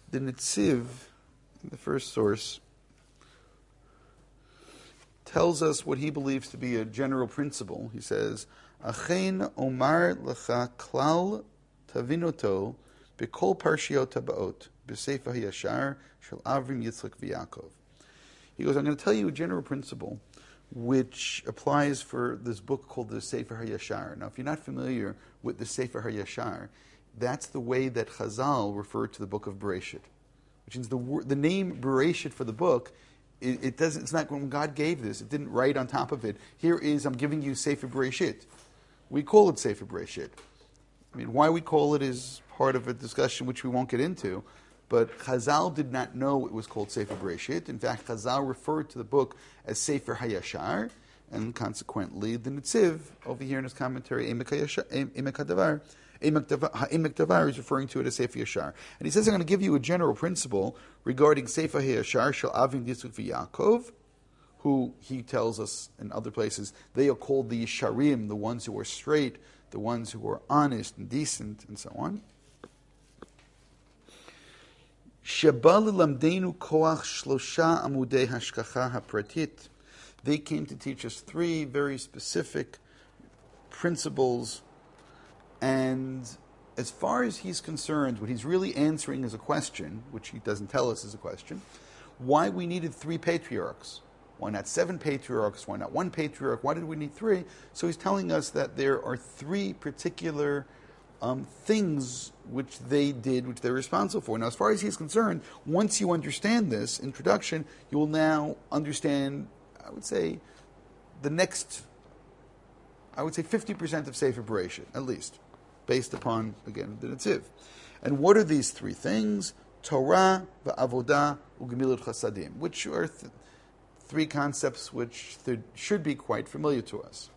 The Netziv, the first source, tells us what he believes to be a general principle. He says, Achen omar lecha klal tavinoto b'kol parshiot habaot b'sefer hayashar shel Avram Yitzchak v'Yaakov. He goes, I'm going to tell you a general principle which applies for this book called the Sefer HaYashar. Now, if you're not familiar with the Sefer HaYashar, that's the way that Chazal referred to the book of Bereshit, which means the name Bereshit for the book, it's not when God gave this, it didn't write on top of it, here is, I'm giving you Sefer Bereshit. We call it Sefer Bereshit. I mean, why we call it is part of a discussion which we won't get into, but Chazal did not know it was called Sefer Bereshit. In fact, Chazal referred to the book as Sefer HaYashar, and consequently, the Netziv, over here in his commentary, Emek Davar, is referring to it as Sefer Yashar. And he says, I'm going to give you a general principle regarding Sefer HaYashar, Shel Avim Yitzchak v'Yaakov, who he tells us in other places, they are called the Yesharim, the ones who are straight, the ones who are honest and decent, and so on. They came to teach us three very specific principles, and as far as he's concerned, what he's really answering is a question, which he doesn't tell us is a question, why we needed three patriarchs. Why not 7 patriarchs? Why not 1 patriarch? Why did we need 3? So he's telling us that there are 3 particular things which they did, which they're responsible for. Now, as far as he's concerned, once you understand this introduction, you will now understand, I would say, the next, 50% of Sefer Bereshit, at least, based upon, again, the Netziv. And what are these 3 things? Torah, Va'avodah, Ugemilut Chasadim, which are 3 concepts which should be quite familiar to us.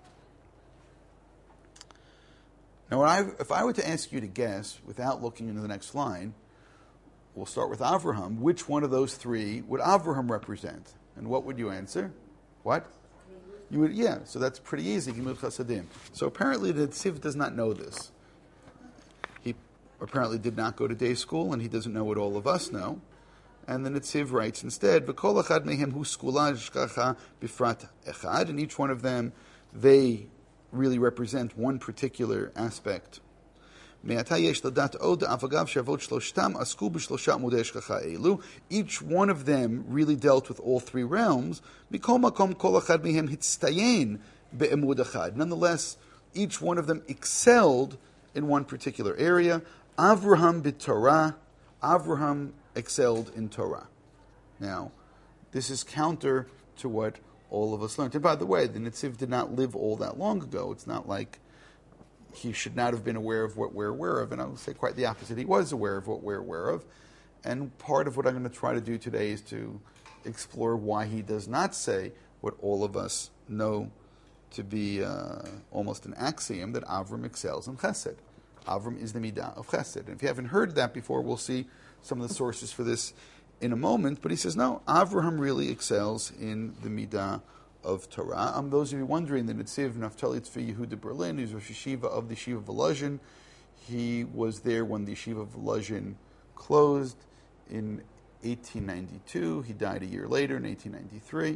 Now, if I were to ask you to guess, without looking into the next line, we'll start with Avraham. Which one of those 3 would Avraham represent? And what would you answer? What? You would, so that's pretty easy. Gemilut Chasadim. So apparently the Netziv does not know this. He apparently did not go to day school, and he doesn't know what all of us know. And the Netziv writes instead, V'kol echad mehem hu skula shkacha bifrat echad, and each one of them, they really represent one particular aspect. Each one of them really dealt with all 3 realms. Nonetheless, each one of them excelled in one particular area. Avraham b'Torah, Avraham excelled in Torah. Now, this is counter to what all of us learned. And by the way, the Netziv did not live all that long ago. It's not like he should not have been aware of what we're aware of. And I would say quite the opposite. He was aware of what we're aware of. And part of what I'm going to try to do today is to explore why he does not say what all of us know to be almost an axiom, that Avram excels in Chesed. Avram is the midah of Chesed. And if you haven't heard that before, we'll see some of the sources for this in a moment, but he says, no, Avraham really excels in the midah of Torah. Those of you wondering, the Netziv Naftali Tzvi Yehuda Berlin, who's Rosh Yeshiva of the Yeshiva of Volozhin, he was there when the Yeshiva of Volozhin closed in 1892. He died a year later in 1893.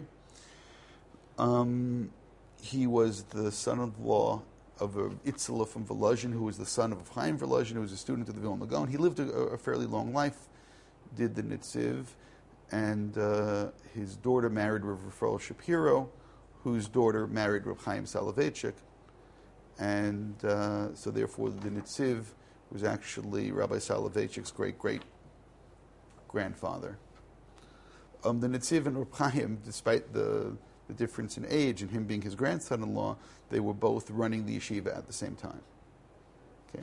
He was the son-in-law of Itzela from Volozhin, who was the son of Chaim Volozhin, who was a student of the Vilna Gaon. He lived a fairly long life, did the Netziv, and his daughter married Rav Rafael Shapiro, whose daughter married Rav Chaim Soloveitchik, and so therefore the Netziv was actually Rabbi Soloveitchik's great-great-grandfather. The Netziv and Rav Chaim, despite the difference in age and him being his grandson-in-law, they were both running the yeshiva at the same time. Okay.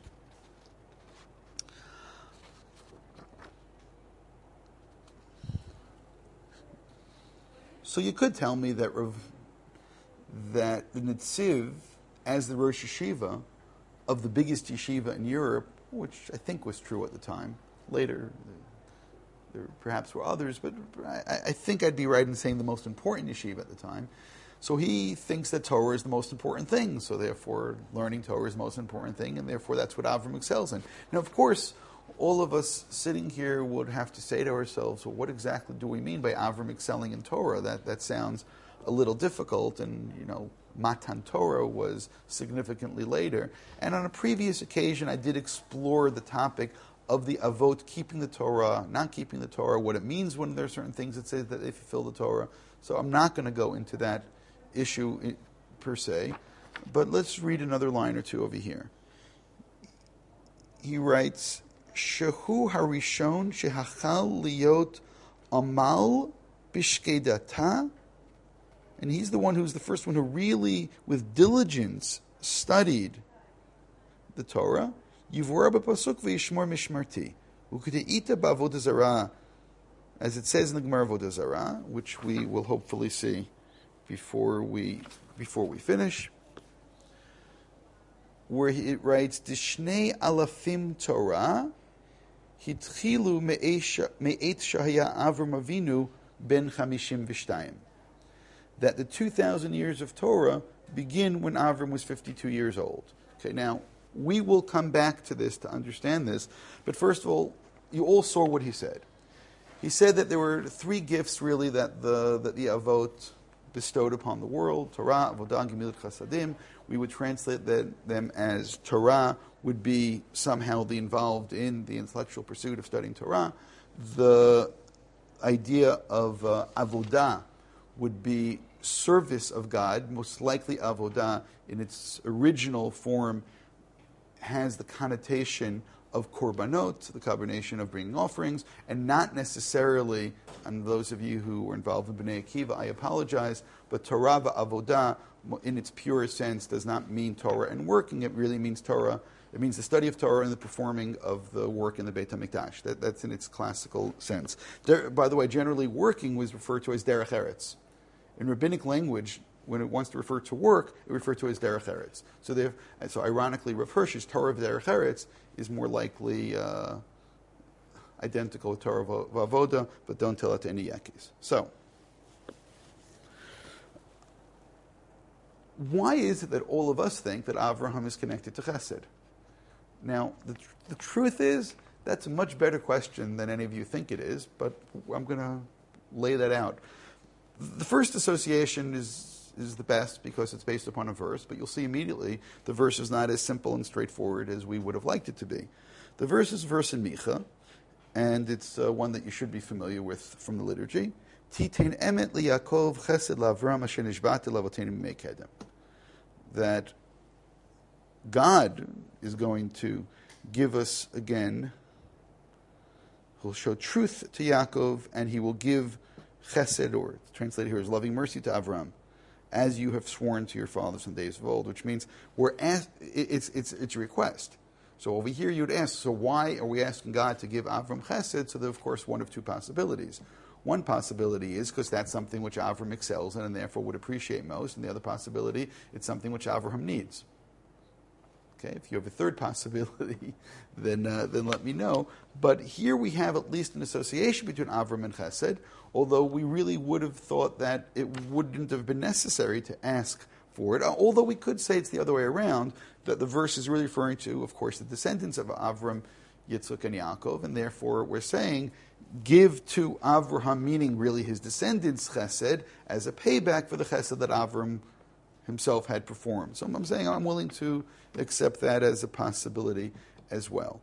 So you could tell me that the Netziv, as the Rosh Yeshiva of the biggest yeshiva in Europe, which I think was true at the time, later there perhaps were others, but I think I'd be right in saying the most important yeshiva at the time. So he thinks that Torah is the most important thing, so therefore learning Torah is the most important thing, and therefore that's what Avram excels in. Now, of course, all of us sitting here would have to say to ourselves, well, what exactly do we mean by Avram excelling in Torah? That sounds a little difficult, and Matan Torah was significantly later. And on a previous occasion, I did explore the topic of the Avot keeping the Torah, not keeping the Torah, what it means when there are certain things that say that they fulfill the Torah. So I'm not going to go into that issue per se, but let's read another line or two over here. He writes, Shehu harishon shehachal liot amal bishkedata, and he's the one who's the first one who really, with diligence, studied the Torah. Yivora b'pasuk v'yishmor mishmarti u'kedeita b'avodah zarah, as it says in the Gemara Avodah Zarah, which we will hopefully see before we finish, where it writes, Dishnei alafim Torah hitchilu me'et shahaya Avram Avinu ben chamishim v'shtayim, that the 2,000 years of Torah begin when Avram was 52 years old. Okay, now, we will come back to this to understand this, but first of all, you all saw what he said. He said that there were three gifts, really, that the Avot bestowed upon the world: Torah, Avodah, Gemilut Chasadim. We would translate them as Torah would be somehow involved in the intellectual pursuit of studying Torah. The idea of Avodah would be service of God. Most likely, Avodah, in its original form, has the connotation of korbanot, the combination of bringing offerings, and not necessarily, and those of you who were involved in Bnei Akiva, I apologize, but Torah v'avodah, in its purest sense, does not mean Torah and working. It really means Torah. It means the study of Torah and the performing of the work in the Beit HaMikdash. That's in its classical sense. By the way, generally working was referred to as derech eretz. In rabbinic language, when it wants to refer to work, it refers to as derech eretz. So ironically, Rav Hirsch's Torah of derech eretz is more likely identical to Torah v'avoda, but don't tell it to any yakis. So, why is it that all of us think that Avraham is connected to Chesed? Now, the truth is, that's a much better question than any of you think it is, but I'm going to lay that out. The first association is the best because it's based upon a verse, but you'll see immediately the verse is not as simple and straightforward as we would have liked it to be. The verse is a verse in Micha, and it's one that you should be familiar with from the liturgy. Titein emet liYaakov chesed laAvram asher nishba'te la'avoteinu b'mei kedem. That God is going to give us again, He'll show truth to Yaakov, and He will give chesed, or translated here as loving mercy, to Avram, as you have sworn to your fathers in days of old, which means it's a request. So over here you'd ask, so why are we asking God to give Avram chesed? So there's, of course, one of two possibilities. One possibility is because that's something which Avram excels in and therefore would appreciate most, and the other possibility, it's something which Avraham needs. Okay, if you have a third possibility, then let me know. But here we have at least an association between Avram and Chesed, although we really would have thought that it wouldn't have been necessary to ask for it. Although we could say it's the other way around, that the verse is really referring to, of course, the descendants of Avram, Yitzchak, and Yaakov, and therefore we're saying, give to Avraham, meaning really his descendants, Chesed, as a payback for the Chesed that Avram himself had performed. So I'm saying I'm willing to accept that as a possibility as well.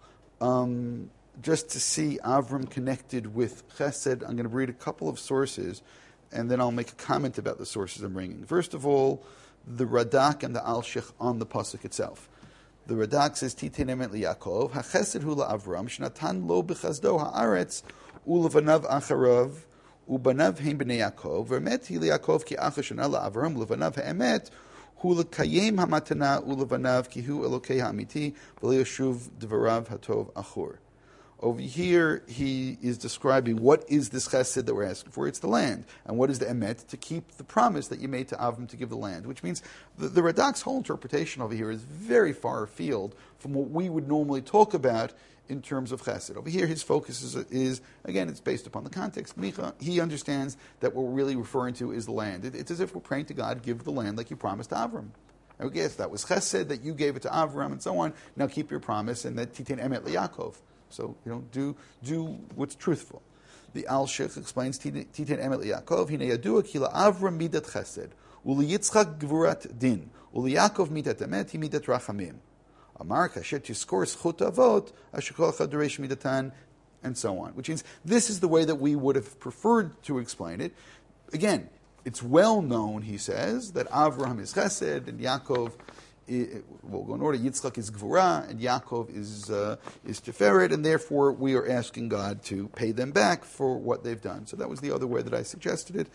Just to see Avram connected with Chesed, I'm going to read a couple of sources, and then I'll make a comment about the sources I'm bringing. First of all, the Radak and the Alshich on the pasuk itself. The Radak says, Titein emet liYaakov, hachesed hu la'Avram, shnatan lo b'chazdo ha'aretz, u'levanav acharav, ובניו הם בני יעקב, ואמת היא ליעקב כי אח השנה לאברהם, ולבניו האמת הוא לקיים המתנה, ולבניו כי הוא אלוקי האמיתי, ולא ישוב דבריו הטוב אחור. Over here, he is describing what is this chesed that we're asking for. It's the land. And what is the emet? To keep the promise that you made to Avram to give the land. Which means the Radak's whole interpretation over here is very far afield from what we would normally talk about in terms of chesed. Over here, his focus is again, it's based upon the context. Micha, he understands that what we're really referring to is the land. It's as if we're praying to God, give the land like you promised to Avram. Okay, yes, that was chesed, that you gave it to Avram, and so on. Now keep your promise, and that titein emet liYaakov. So, do what's truthful. The Alshich explains, Titen Emet Yaakov, Hine Yadua Kila Avram midat chesed, Uli Yitzchak gvurat din, Uli Yaakov midat emet, Hi midat rachamim. Amar kasher tiskor zchut avot, asher kol echad doresh midatan, and so on. Which means this is the way that we would have preferred to explain it. Again, it's well known, he says, that Avraham is chesed, and Yaakov, we'll go in order, Yitzchak is gvura, and Yaakov is tiferet, and therefore we are asking God to pay them back for what they've done. So that was the other way that I suggested it.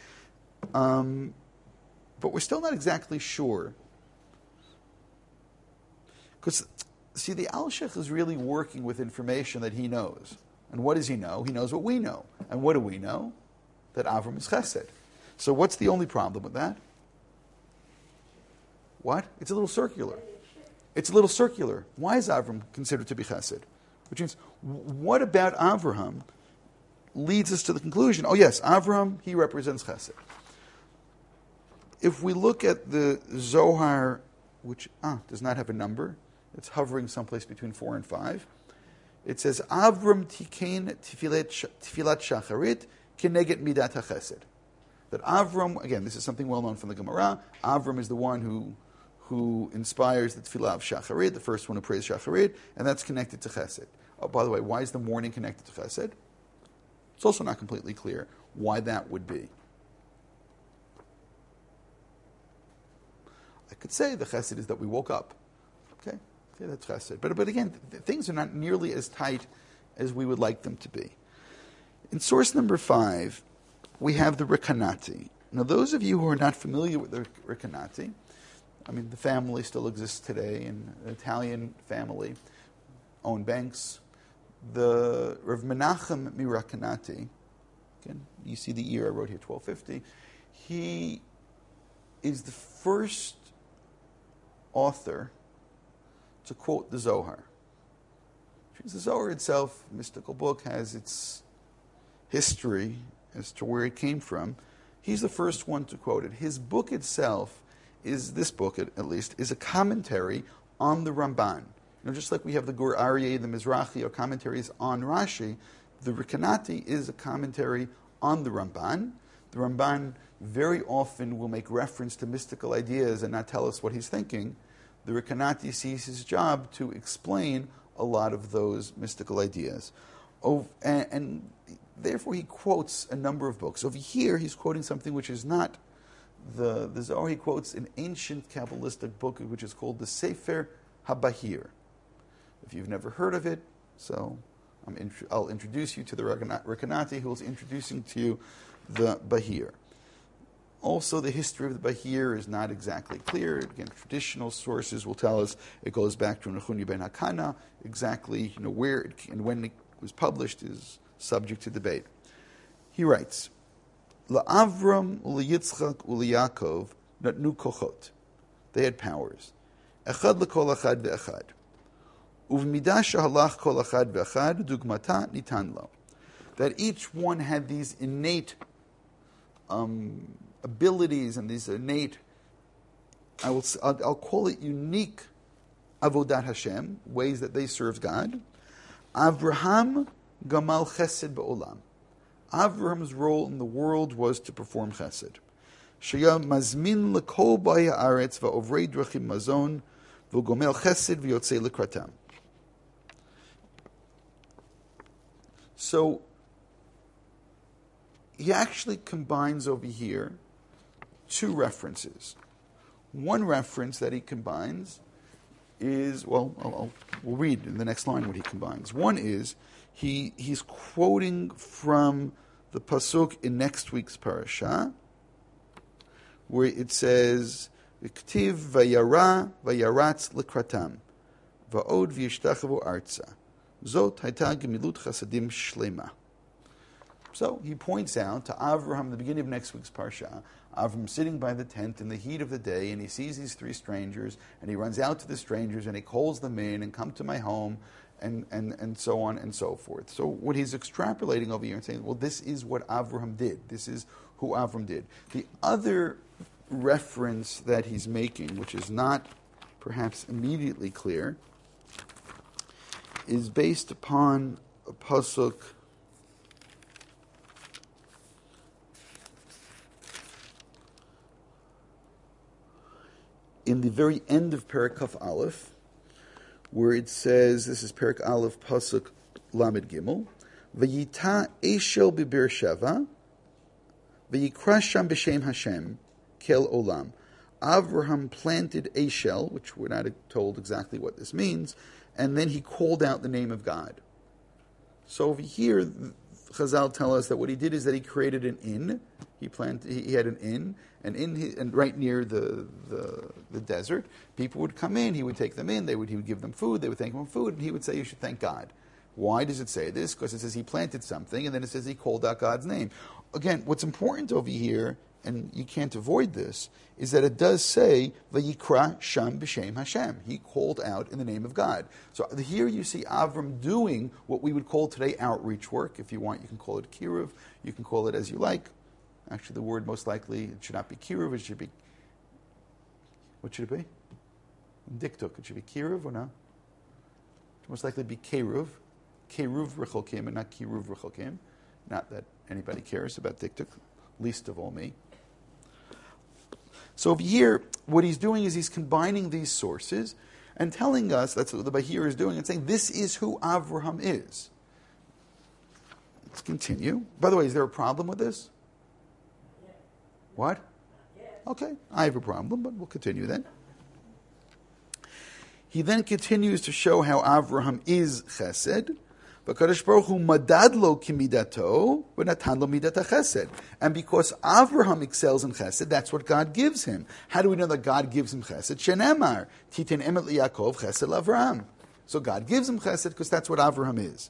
But we're still not exactly sure. Because, see, the Alshich is really working with information that he knows. And what does he know? He knows what we know. And what do we know? That Avram is chesed. So what's the only problem with that? What? It's a little circular. It's a little circular. Why is Avram considered to be chesed? Which means, what about Avraham leads us to the conclusion, oh yes, Avraham, he represents chesed. If we look at the Zohar, which does not have a number, it's hovering someplace between 4 and 5, it says, Avram tikein tfilat shacharit keneget midat hachesed. That Avram, again, this is something well known from the Gemara, Avram is the one who inspires the tefillah of shacharit, the first one who prays shacharit, and that's connected to chesed. Oh, by the way, why is the morning connected to chesed? It's also not completely clear why that would be. I could say the chesed is that we woke up. Okay, that's chesed. But again, things are not nearly as tight as we would like them to be. In source number 5, we have the Rekanati. Now, those of you who are not familiar with the Rekanati, I mean, the family still exists today, an Italian family, owned banks. The Rav Menachem Mirakanati, again, you see the year I wrote here, 1250, he is the first author to quote the Zohar. The Zohar itself, mystical book, has its history as to where it came from. He's the first one to quote it. His book itself this book at least, is a commentary on the Ramban. Just like we have the Gur Aryeh, the Mizrahi, or commentaries on Rashi, the Rekanati is a commentary on the Ramban. The Ramban very often will make reference to mystical ideas and not tell us what he's thinking. The Rekanati sees his job to explain a lot of those mystical ideas. And therefore he quotes a number of books. Over here he's quoting something which is not the Zohar. He quotes an ancient Kabbalistic book which is called the Sefer HaBahir. If you've never heard of it, so I'll introduce you to the Rekanati, who is introducing to you the Bahir. Also, the history of the Bahir is not exactly clear. Again, traditional sources will tell us it goes back to Nechuni ben Hakana. Exactly, where it, and when it was published is subject to debate. He writes, LaAvram u'liyitzchak u'liyakov natnu kochot. They had powers. Echad lekol achad ve'echad. Uvmidah shehalach kol achad ve'echad dugmata nitan lo. That each one had these innate abilities and these innate, I'll call it unique avodat Hashem, ways that they served God. Avraham gamal chesed ba'olam. Avraham's role in the world was to perform chesed. Shaya mazmin lekol ba'ya aretz va'ovrei drachim mazon v'gomel chesed v'yotzei lekratam. So he actually combines over here two references. One reference that he combines is, we'll read in the next line what he combines. One is he's quoting from the pasuk in next week's parasha, where it says, "V'ktiv vayara vayaratz lekratam, va'od v'yishtachavu arza, zot hayta gemilut chasadim shlema." So he points out to Avraham, the beginning of next week's parsha, Avraham sitting by the tent in the heat of the day, and he sees these 3 strangers, and he runs out to the strangers, and he calls them in, and come to my home, and so on and so forth. So what he's extrapolating over here and saying, well, this is what Avraham did. This is who Avraham did. The other reference that he's making, which is not perhaps immediately clear, is based upon pasuk in the very end of Perek Kaf Aleph, where it says, this is Perek Aleph pasuk Lamed Gimel, V'yita Eshel b'Beer Sheva, V'yikra sham b'Shem Hashem, Kel Olam. Avraham planted Eshel, which we're not told exactly what this means, and then he called out the name of God. So over here, Chazal tell us that what he did is that he created an inn. He had an inn, and right near the desert, people would come in. He would take them in. He would give them food. They would thank him for food, and he would say, "You should thank God." Why does it say this? Because it says he planted something, and then it says he called out God's name. Again, what's important over here, and you can't avoid this, is that it does say, Vayikra Sham B'Shem Hashem. He called out in the name of God. So here you see Avram doing what we would call today outreach work. If you want, you can call it kiruv. You can call it as you like. Actually, the word most likely, it should not be kiruv. It should be, what should it be? In diktuk, it should be kiruv or no? It should most likely be keruv. Keruv Rechokim and not kiruv Rechokim. Not that anybody cares about diktuk, least of all me. So over here, what he's doing is he's combining these sources and telling us, that's what the Bahir is doing, and saying this is who Avraham is. Let's continue. By the way, is there a problem with this? What? Okay, I have a problem, but we'll continue then. He then continues to show how Avraham is chesed. V'kadosh Baruch Hu madad lo kimidato v'natan lo midat chesed. And because Avraham excels in chesed, that's what God gives him. How do we know that God gives him chesed? Shenemar titin emet liYaakov chesed l'Avraham. So God gives him chesed because that's what Avraham is.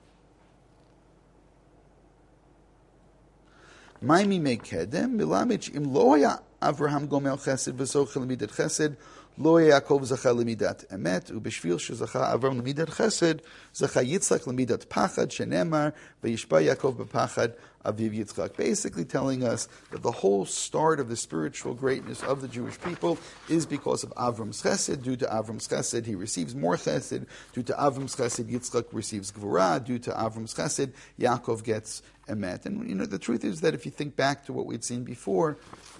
Ma'imi mekedem milamich im lo haya Avraham gomel chesed v'zochel midat chesed. Lo Yaakov zacha lemidat emet, ubeshvil shezacha Avram lemidat chesed, zacha Yitzchak lemidat pachad, shenemar, vayishba Yaakov bepachad aviv Yitzchak. Basically telling us that the whole start of the spiritual greatness of the Jewish people is because of Avram's chesed. Due to Avram's chesed, he receives more chesed. Due to Avram's chesed, Yitzchak receives gvura. Due to Avram's chesed, Yaakov gets emet. And the truth is that if you think back to what we'd seen before,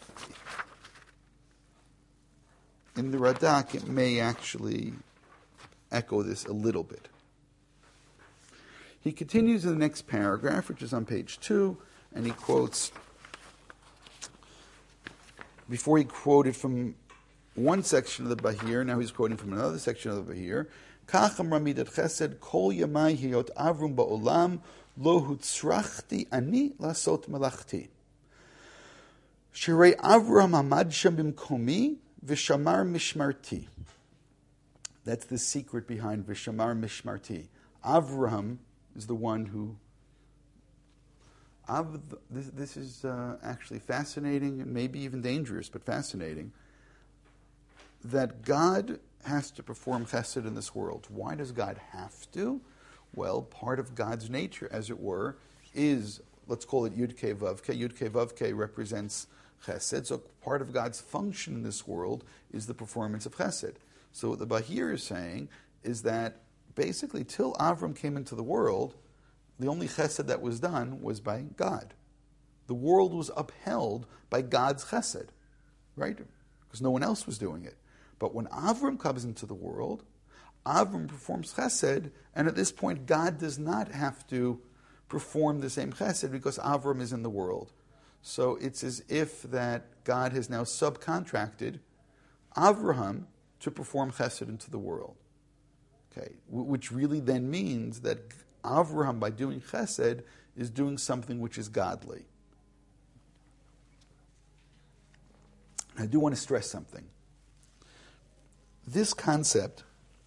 in the Radak, it may actually echo this a little bit. He continues in the next paragraph, which is on page 2, and he quotes, before he quoted from one section of the Bahir, now he's quoting from another section of the Bahir, Kacham ramidat chesed kol yamai hiyot avrum ba'olam lo hutzrachti ani lasot melachti. Shirei Avram amad sham bimkomi Vishamar Mishmarti. That's the secret behind Vishamar Mishmarti. Avraham is the one who... This is actually fascinating and maybe even dangerous, but fascinating, that God has to perform chesed in this world. Why does God have to? Well, part of God's nature, as it were, is, let's call it Yud-Kei Vav-Kei. Yud-Kei Vav-Kei represents chesed. So part of God's function in this world is the performance of chesed. So what the Bahir is saying is that basically till Avram came into the world, the only chesed that was done was by God. The world was upheld by God's chesed, right? Because no one else was doing it. But when Avram comes into the world, Avram performs chesed, and at this point God does not have to perform the same chesed because Avram is in the world. So it's as if that God has now subcontracted Avraham to perform chesed into the world. Okay, which really then means that Avraham, by doing chesed, is doing something which is godly. I do want to stress something. This concept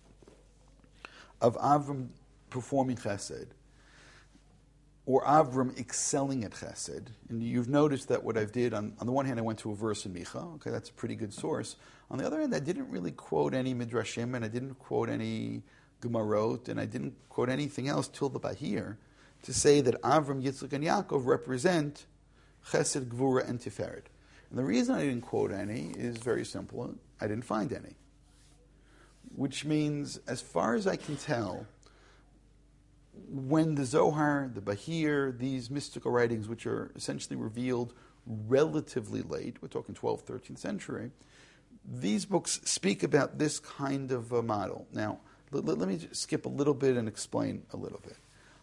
of Avram performing chesed, or Avram excelling at chesed, and you've noticed that what I've did, on the one hand I went to a verse in Micha, okay, that's a pretty good source. On the other hand, I didn't really quote any Midrashim, and I didn't quote any Gemarot, and I didn't quote anything else till the Bahir, to say that Avram, Yitzchak, and Yaakov represent chesed, gvura, and tiferet. And the reason I didn't quote any is very simple. I didn't find any. Which means, as far as I can tell, when the Zohar, the Bahir, these mystical writings, which are essentially revealed relatively late, we're talking 12th, 13th century, these books speak about this kind of a model. Now, let me just skip a little bit and explain a little bit.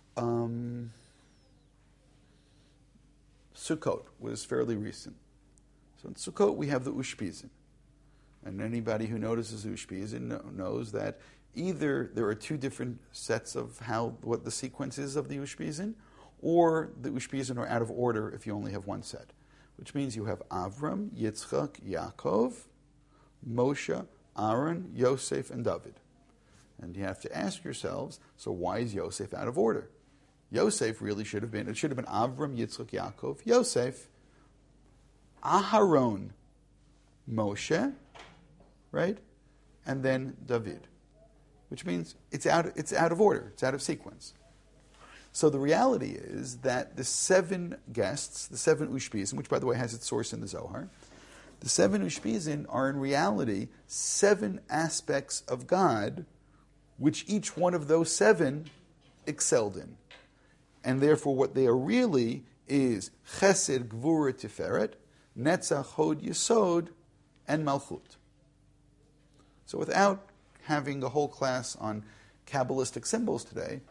Sukkot was fairly recent. So in Sukkot we have the Ushpizin. And anybody who notices Ushpizin knows that either there are two different sets of what the sequence is of the Ushpizin, or the Ushpizin are out of order if you only have one set. Which means you have Avram, Yitzchak, Yaakov, Moshe, Aaron, Yosef, and David. And you have to ask yourselves, so why is Yosef out of order? Yosef really should have been Avram, Yitzchak, Yaakov, Yosef, Aharon, Moshe, right? And then David. Which means it's out of order, it's out of sequence. So the reality is that the 7 guests, the 7 Ushpizin, which by the way has its source in the Zohar, the 7 Ushpizin are in reality 7 aspects of God, which each one of those 7 excelled in. And therefore what they are really is Chesed, Gvura, Tiferet, Netzach, Hod, Yesod, and Malchut. So without having a whole class on Kabbalistic symbols today,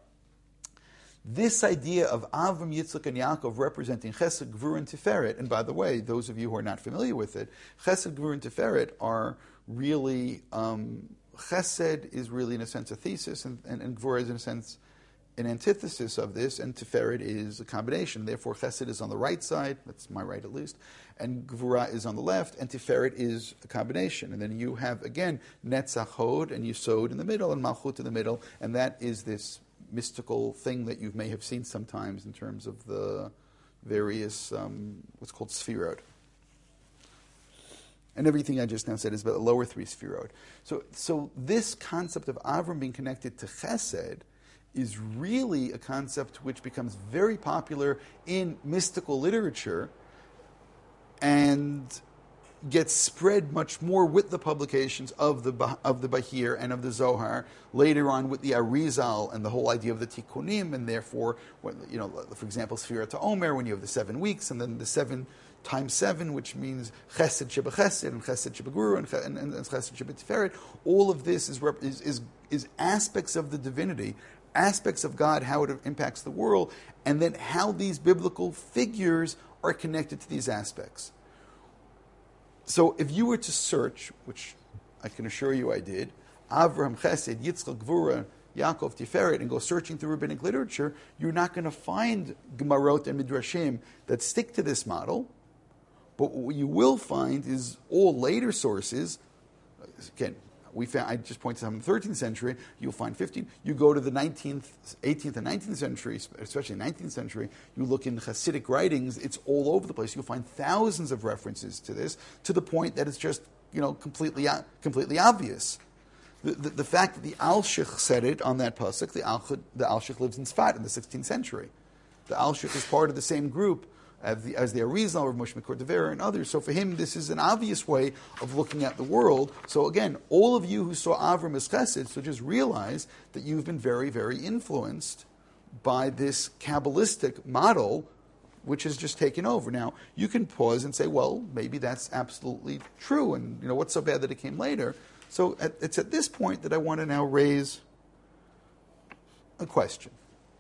this idea of Avram, Yitzchak, and Yaakov representing Chesed, Gvura, and Tiferet, and by the way, those of you who are not familiar with it, Chesed, Gvura, and Tiferet are really, Chesed is really in a sense a thesis, and Gvura is in a sense an antithesis of this, and Tiferet is a combination. Therefore, Chesed is on the right side, that's my right at least, and Gvura is on the left, and Tiferet is a combination. And then you have, again, Netzach, Hod, and Yesod in the middle, and Malchut in the middle, and that is this mystical thing that you may have seen sometimes in terms of the various, what's called Sfirot. And everything I just now said is about the lower 3 Sfirot. So this concept of Avram being connected to Chesed is really a concept which becomes very popular in mystical literature and gets spread much more with the publications of the Bahir and of the Zohar, later on with the Arizal and the whole idea of the Tikkunim, and therefore, for example, Sfirat HaOmer, when you have the 7 weeks, and then the 7 times 7, which means Chesed Sheba Chesed, and Chesed Sheba Gvura, and Chesed Sheba Tiferet. All of this is aspects of the divinity, aspects of God, how it impacts the world, and then how these biblical figures are connected to these aspects. So if you were to search, which I can assure you I did, Avraham, Chesed, Yitzchak, Gvura, Yaakov, Tiferet, and go searching through rabbinic literature, you're not going to find Gemarot and Midrashim that stick to this model. But what you will find is all later sources. Again, I just pointed out in the 13th century, you'll find 15. You go to the 19th, 18th, and 19th century, especially 19th century, you look in Hasidic writings, it's all over the place. You'll find thousands of references to this, to the point that it's just completely obvious. The fact that the Alshich said it on that pasuk, the Alshich lives in Sfat in the 16th century. The Alshich is part of the same group as the Arizal or Moshe Mikor Devera and others. So for him, this is an obvious way of looking at the world. So again, all of you who saw Avram as Chesed, so just realize that you've been very, very influenced by this Kabbalistic model, which has just taken over. Now, you can pause and say, well, maybe that's absolutely true, and what's so bad that it came later? So it's at this point that I want to now raise a question.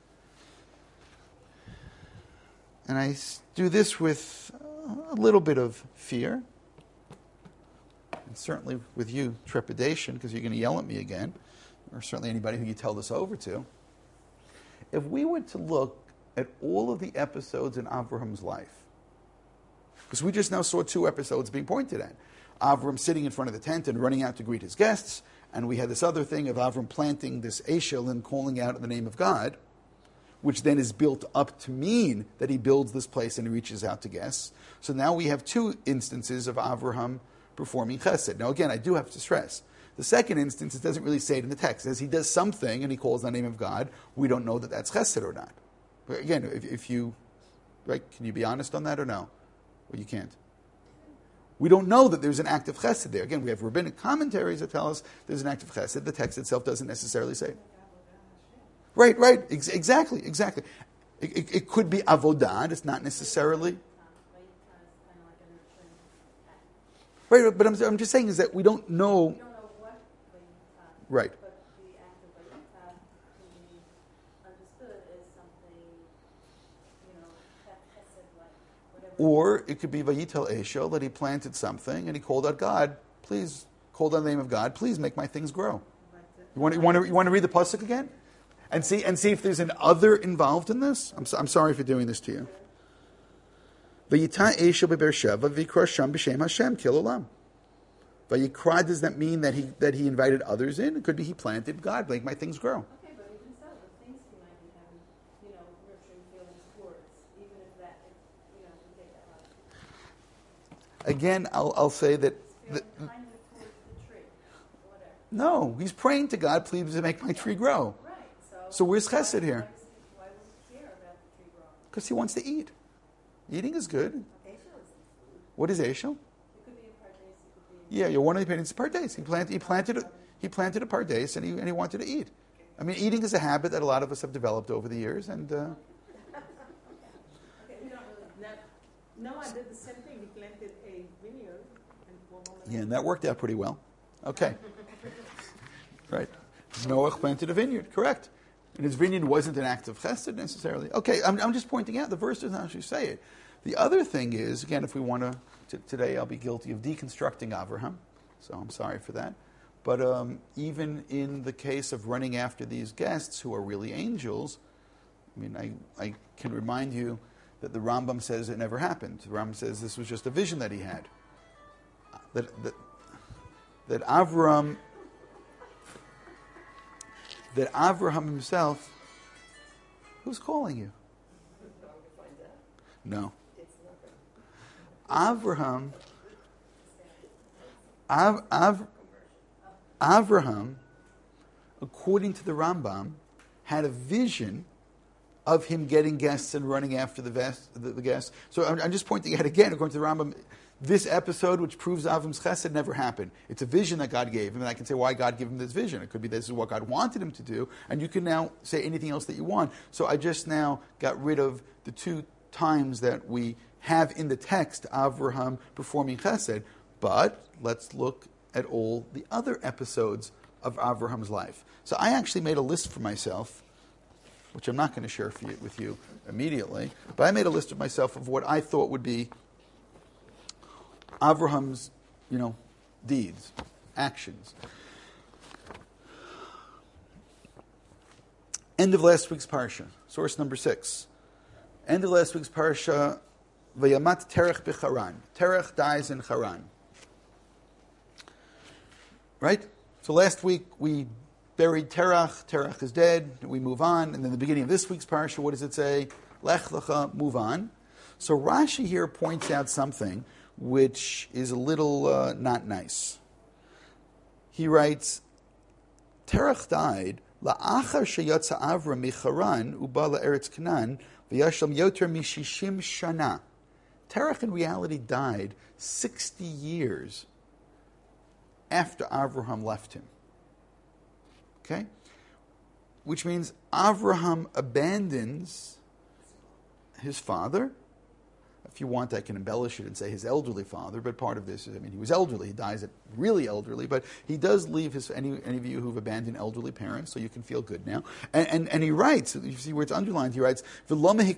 And I do this with a little bit of fear, and certainly with you, trepidation, because you're going to yell at me again, or certainly anybody who you tell this over to. If we were to look at all of the episodes in Avraham's life, because we just now saw 2 episodes being pointed at. Avram sitting in front of the tent and running out to greet his guests, and we had this other thing of Avram planting this Eshel and calling out in the name of God, which then is built up to mean that he builds this place and he reaches out to guests. So now we have 2 instances of Avraham performing chesed. Now again, I do have to stress, the second instance, it doesn't really say it in the text. It says he does something and he calls on the name of God. We don't know that that's chesed or not. But again, if you, right, can you be honest on that or no? Well, you can't. We don't know that there's an act of chesed there. Again, we have rabbinic commentaries that tell us there's an act of chesed. The text itself doesn't necessarily say it. Right, right, exactly. It could be avodah. It's not necessarily. Right, but I'm just saying is that we don't know. We don't know what Vayitah, Right. but the act of Vayitah can be understood as something, chesed, like whatever. Or it could be Vayitel Eshel, that he planted something and he called out God, please, called out the name of God, please make my things grow. You want to read the pasuk again? And see if there's an other involved in this? I'm sorry for doing this to you. Vayita Eshel beBeersheva v'yikra sham b'shem Hashem kil olam. Vayikra, does that mean that he invited others in? It could be he planted God, make my things grow. Okay, but even so, the things he might be having, nurturing feelings towards, even if that is, we take that out. Again, I'll say that. Feeling kindly towards the tree, whatever. No, he's praying to God, please make my tree grow. Right. So where's chesed here? Why would he care about the tree growing? Because he wants to eat. Eating is good. Eshel is food. What is Eshel? It could be a pardes, it could be. Yeah, you're one of the paintings. Pardes. He planted a pardes, and he wanted to eat. I mean, eating is a habit that a lot of us have developed over the years, and. Okay, we don't really. Noah did the same thing. He planted a vineyard and and that worked out pretty well. Okay. Right. Noah planted a vineyard. Correct. And his vineyard wasn't an act of chesed necessarily. Okay, I'm just pointing out the verse doesn't actually say it. The other thing is, again, if we want to, today I'll be guilty of deconstructing Avraham, so I'm sorry for that. But even in the case of running after these guests who are really angels, I mean, I can remind you that the Rambam says it never happened. The Rambam says this was just a vision that he had. That Avraham himself, who's calling you? No. Avraham, according to the Rambam, had a vision of him getting guests and running after the guests. So I'm just pointing out again, according to the Rambam, this episode, which proves Avram's chesed, never happened. It's a vision that God gave him, and I can say why God gave him this vision. It could be this is what God wanted him to do, and you can now say anything else that you want. So I just now got rid of the two times that we have in the text Avraham performing chesed, but let's look at all the other episodes of Avraham's life. So I actually made a list for myself, which I'm not going to share with you immediately, but I made a list of myself of what I thought would be Avraham's, deeds, actions. End of last week's parsha, source number 6. End of last week's parsha, Vayamat Terach b'Charan. Terach dies in Haran. Right? So last week we buried Terach. Terach is dead. We move on. And then the beginning of this week's parsha, what does it say? Lech lecha, move on. So Rashi here points out something which is a little not nice. He writes, Terach died la'achar sheyatza Avram micharan uba la'eretz Canaan v'yashlam yoter mishishim shana. Terach in reality died 60 years after Avraham left him. Okay? Which means Avraham abandons his father. If you want, I can embellish it and say his elderly father, but part of this is, he was elderly. He dies at really elderly, but he does leave any of you who've abandoned elderly parents, so you can feel good now. And he writes, you see where it's underlined, he writes, Why did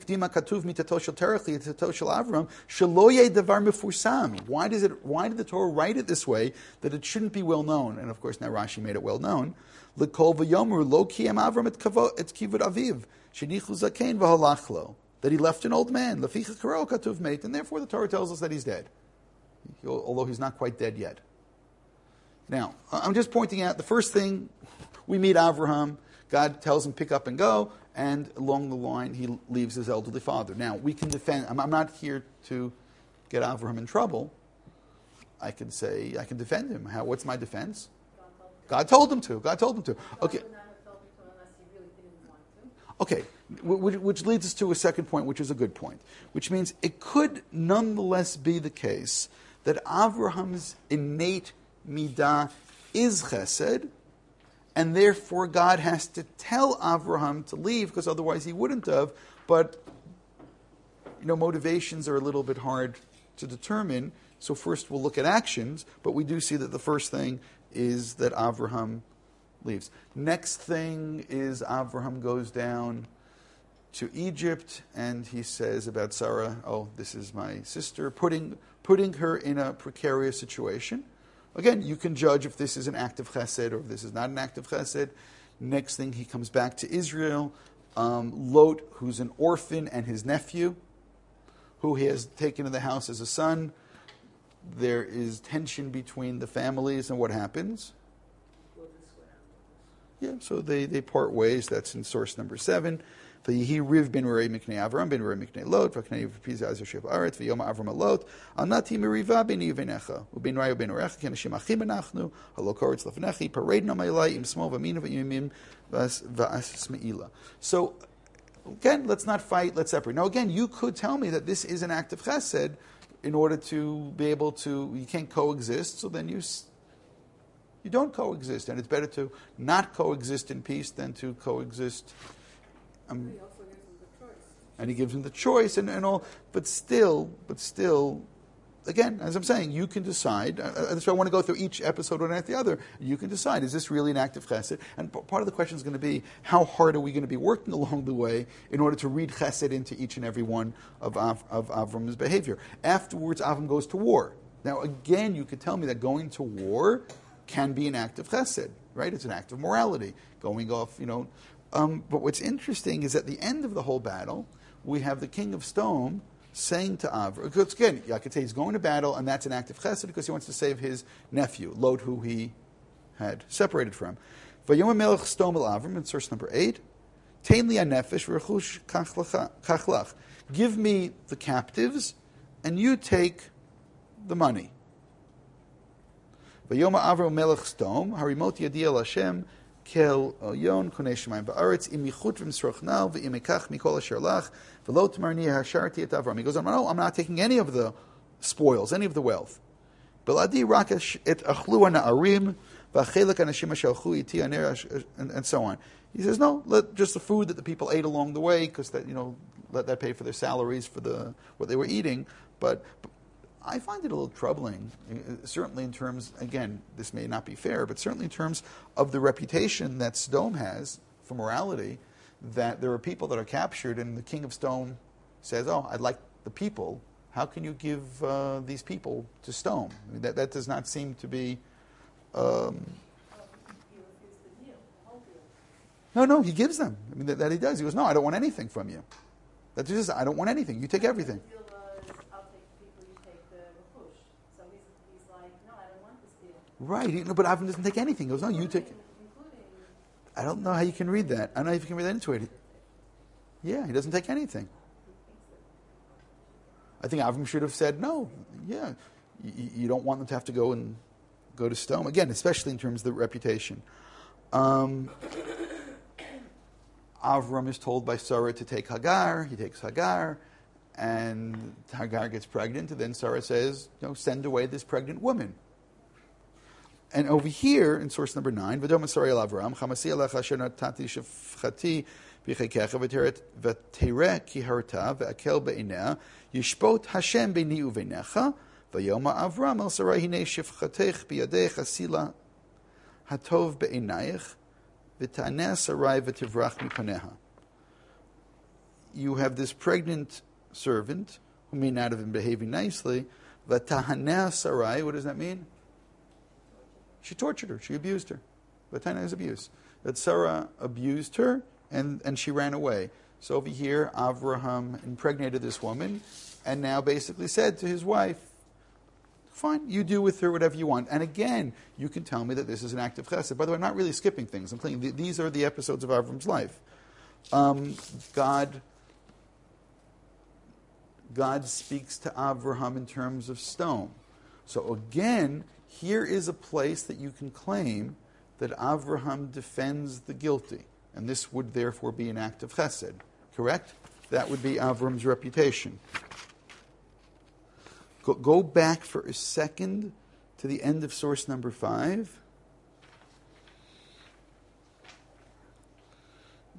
the Torah write it this way, that it shouldn't be well known? And of course, now Rashi made it well known. That he left an old man, and therefore the Torah tells us that he's dead, although he's not quite dead yet. Now, I'm just pointing out the first thing, we meet Avraham, God tells him pick up and go, and along the line he leaves his elderly father. Now, we can defend, I'm not here to get Avraham in trouble. I can say, I can defend him. What's my defense? God told him to. Okay. Okay, which leads us to a second point, which is a good point, which means it could nonetheless be the case that Avraham's innate midah is chesed, and therefore God has to tell Avraham to leave, because otherwise he wouldn't have. But motivations are a little bit hard to determine. So first we'll look at actions, but we do see that the first thing is that Avraham leaves. Next thing is Avraham goes down to Egypt, and he says about Sarah, "Oh, this is my sister," putting her in a precarious situation. Again, you can judge if this is an act of chesed or if this is not an act of chesed. Next thing, he comes back to Israel. Lot, who's an orphan, and his nephew, who he has taken to the house as a son. There is tension between the families, and what happens? Yeah, so they part ways. That's in source number 7. V'yihi Riv ben Rei miknei Avram ben Rei miknei Lot v'knei v'piza azer shev aret v'yom Avram Lot al nati meriva b'ni v'necha u'ben Rai u'ben Orecha k'anashim achim anachnu halo koretz lefnechi pareid na ma'ilai im smol v'aminu v'yimim v'as me'ila. So again, let's not fight, let's separate. Now again, you could tell me that this is an act of chesed in order to be able to, you can't coexist, so then you don't coexist, and it's better to not coexist in peace than to coexist. He also gives him the choice. And he gives him the choice and all, but still, again, as I'm saying, you can decide. That's why I want to go through each episode one after the other. You can decide, is this really an act of chesed? And part of the question is going to be, how hard are we going to be working along the way in order to read chesed into each and every one of Avram's behavior? Afterwards, Avram goes to war. Now, again, you could tell me that going to war can be an act of chesed, right? It's an act of morality, going off, But what's interesting is at the end of the whole battle, we have the king of Sodom saying to Avram, because again, I could say he's going to battle, and that's an act of chesed because he wants to save his nephew, Lot, who he had separated from. Vayom melech Sodom el Avram, in source number 8, Tein li hanefesh v'rechush kachlach. Give me the captives, and you take the money. Vayom Avram melech Sodom, harimot yadi el Hashem, Kel Yon Konei Shemayim Ba'aretz Im Yichut V'Misrochnal V'Im Ekach Mikol Asher Lach V'Lo T'marni Hasharti Et Avram. He goes, no, I'm not taking any of the spoils, any of the wealth. Beladi Rak Et Achlu Na'arim V'Achelek Anashim Asher Alchu Iti Aner, and so on. He says, no, let just the food that the people ate along the way, because that let that pay for their salaries for what they were eating. But I find it a little troubling, certainly in terms, again, this may not be fair, but certainly in terms of the reputation that Sodom has for morality, that there are people that are captured and the king of Sodom says, oh, I'd like the people. How can you give these people to Sodom? I mean, that does not seem to be... No, he gives them. I mean, that he does. He goes, no, I don't want anything from you. That's just, I don't want anything. You take everything. Right, but Avram doesn't take anything. He goes, no, you take... I don't know how you can read that. I don't know if you can read that into it. Yeah, he doesn't take anything. I think Avram should have said, no, yeah, you don't want them to have to go to Sodom. Again, especially in terms of the reputation. Avram is told by Sarah to take Hagar. He takes Hagar, and Hagar gets pregnant, and then Sarah says, send away this pregnant woman. And over here, in source number 9, V'dom Asari el Avram, Chamasi alecha asher natati shefchati b'chekecha v'tereh ki harta v'akel be'ineh yishpot Hashem beini uvenecha v'yoma Avram el Sarai hinei shefchatech b'yadech asila hatov be'inayich v'taneh Sarai v'tivrach mipaneha. You have this pregnant servant who may not have been behaving nicely. V'tahaneh Sarai, what does that mean? She tortured her. She abused her. Vatana is abuse. That Sarah abused her, and she ran away. So over here, Avraham impregnated this woman, and now basically said to his wife, fine, you do with her whatever you want. And again, you can tell me that this is an act of chesed. By the way, I'm not really skipping things. I'm playing. These are the episodes of Avram's life. God speaks to Avraham in terms of stone. So again, here is a place that you can claim that Avraham defends the guilty. And this would therefore be an act of chesed. Correct? That would be Avram's reputation. Go back for a second to the end of source number 5.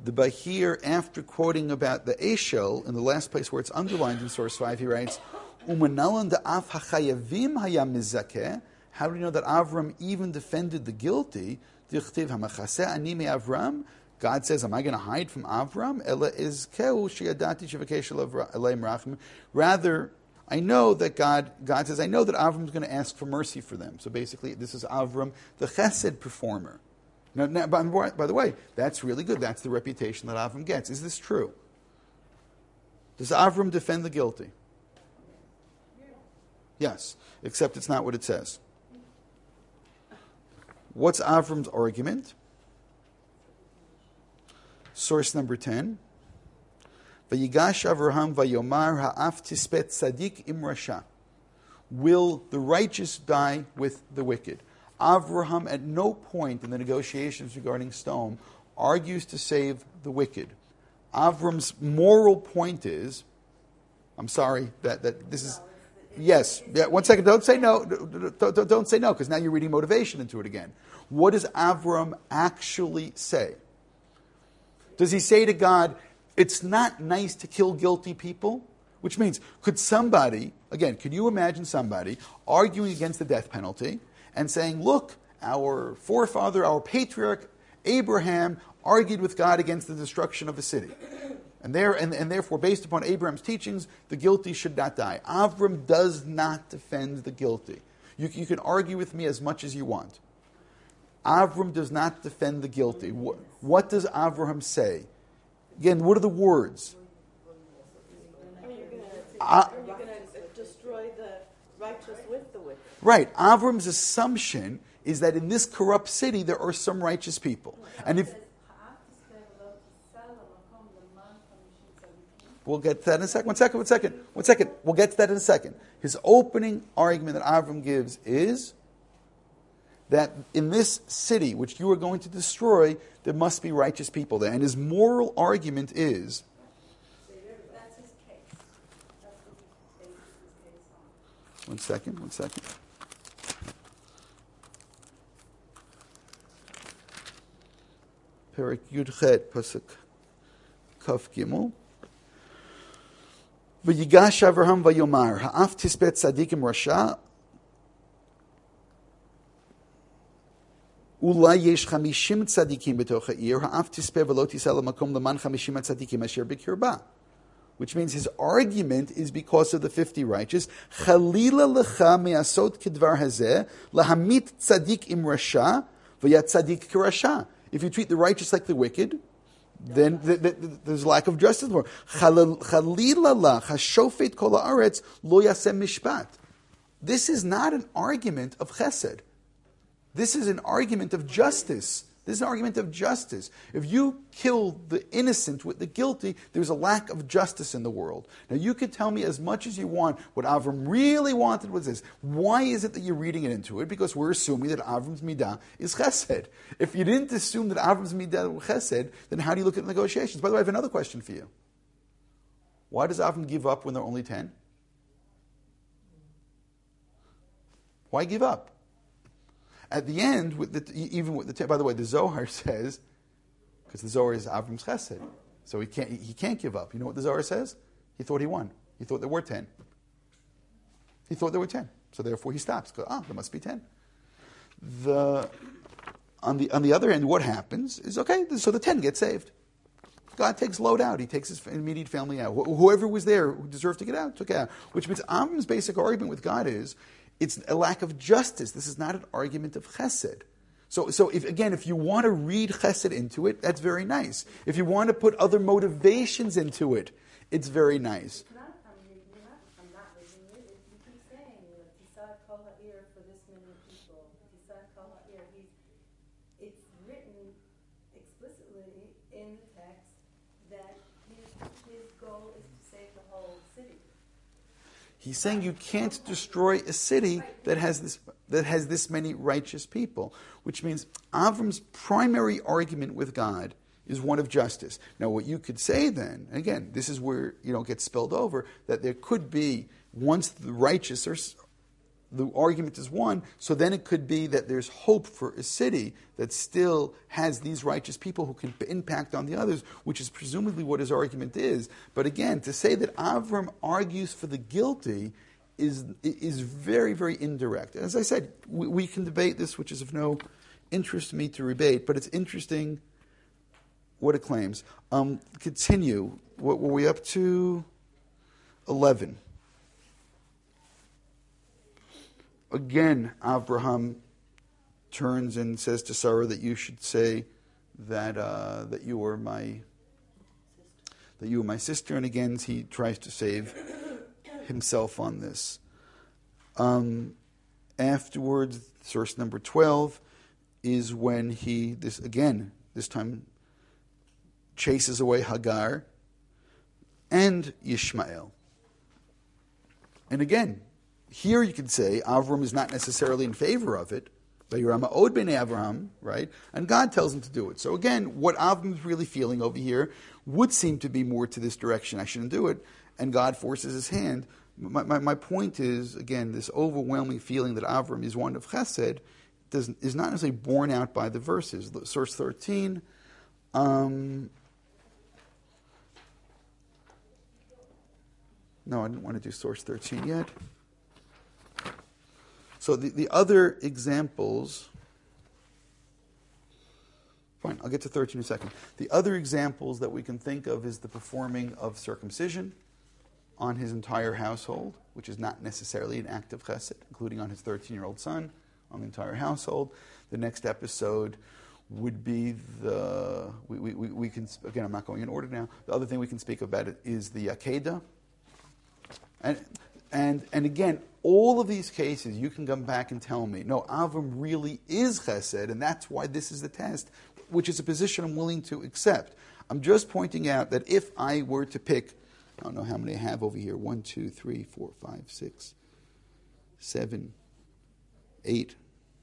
The Bahir, after quoting about the Eshel, in the last place where it's underlined in source 5, he writes, Umanalan da'af hachayavim hayam mizakeh. How do we know that Avram even defended the guilty? Dichtiv hamachaseh ani me Avram. God says, am I going to hide from Avram? Ela izkeu sheyadati shevakesh elaim rachim. Rather, I know that God says, I know that Avram is going to ask for mercy for them. So basically, this is Avram, the chesed performer. Now, by the way, that's really good. That's the reputation that Avram gets. Is this true? Does Avram defend the guilty? Yes, except it's not what it says. What's Avram's argument? Source number 10. Vayigash Avraham vayomar ha'af tispet tzadik im rasha. Will the righteous die with the wicked? Avraham at no point in the negotiations regarding Sodom argues to save the wicked. Avram's moral point is, I'm sorry, that this is... Yes. Yeah, one second. Don't say no. Don't say no, because now you're reading motivation into it again. What does Avram actually say? Does he say to God, it's not nice to kill guilty people? Which means, could you imagine somebody arguing against the death penalty and saying, look, our forefather, our patriarch, Abraham, argued with God against the destruction of a city. And therefore, based upon Abraham's teachings, the guilty should not die. Avram does not defend the guilty. You can argue with me as much as you want. Avram does not defend the guilty. What does Avraham say? Again, what are the words? I mean, you're going to destroy the righteous with the wicked. Right. Avram's assumption is that in this corrupt city there are some righteous people. And if we'll get to that in a second. One second. We'll get to that in a second. His opening argument that Avram gives is that in this city, which you are going to destroy, there must be righteous people there. And his moral argument is... That's his case. That's what he bases his case on. One second. Perek Yudchet, Pasuk Kaf Gimel. V'yigash Avraham v'yomar ha'af tispet tzadikim rasha ulai yesh 50 tzadikim b'toch ha'ir ha'af tispeh v'lo tiseh lamakom leman 50 tzadikim asher b'kirba. Which means his argument is because of the 50 righteous. Chalila lecha me'asot kedvar hazeh lahamit tzadik im rasha v'yat tzadik kirasha. If you treat the righteous like the wicked, then there's lack of justice. This is not an argument of chesed. This is an argument of justice. This is an argument of justice. If you kill the innocent with the guilty, there's a lack of justice in the world. Now, you could tell me as much as you want. What Avram really wanted was this. Why is it that you're reading it into it? Because we're assuming that Avram's midah is chesed. If you didn't assume that Avram's midah was chesed, then how do you look at negotiations? By the way, I have another question for you. Why does Avram give up when there are only 10? Why give up? At the end, even with the 10, by the way, the Zohar says, because the Zohar is Avram's chesed, so he can't give up. You know what the Zohar says? He thought he won. He thought there were 10. He thought there were 10. So therefore he stops. There must be 10. On the other end, what happens is, okay, so the 10 get saved. God takes Lot out. He takes his immediate family out. Whoever was there who deserved to get out, took out. Which means Avram's basic argument with God is, it's a lack of justice. This is not an argument of chesed. So if you want to read chesed into it, that's very nice. If you want to put other motivations into it, it's very nice. I'm not reading it. You keep saying, Tisad Kol Ha'ir for this many people. Tisad Kol Ha'ir. It's written explicitly in the text that his goal is to save the whole city. He's saying you can't destroy a city that has this many righteous people, which means Avram's primary argument with God is one of justice. Now, what you could say then, again, this is where gets spilled over, that there could be, once the righteous the argument is one, so then it could be that there's hope for a city that still has these righteous people who can impact on the others, which is presumably what his argument is. But again, to say that Avram argues for the guilty is very, very indirect. As I said, we can debate this, which is of no interest to me to debate, but it's interesting what it claims. Continue. What were we up to? 11. Again, Abraham turns and says to Sarah that you should say that you were my sister, and again he tries to save himself on this. Afterwards, source number 12 is when he this time chases away Hagar and Yishmael. And again, here you can say Avram is not necessarily in favor of it. Vayirama od b'nei Avraham, right? And God tells him to do it. So again, what Avram is really feeling over here would seem to be more to this direction. I shouldn't do it. And God forces his hand. My point is, again, this overwhelming feeling that Avram is one of chesed is not necessarily borne out by the verses. Source 13. No, I didn't want to do source 13 yet. So the other examples, fine, I'll get to 13 in a second. The other examples that we can think of is the performing of circumcision on his entire household, which is not necessarily an act of chesed, including on his 13-year-old son, on the entire household. The next episode would be we can, again, I'm not going in order now. The other thing we can speak about it is the Akedah. And again, all of these cases, you can come back and tell me, no, Avram really is chesed, and that's why this is the test, which is a position I'm willing to accept. I'm just pointing out that if I were to pick, I don't know how many I have over here, 1, 2, 3, 4, 5, 6, 7, 8,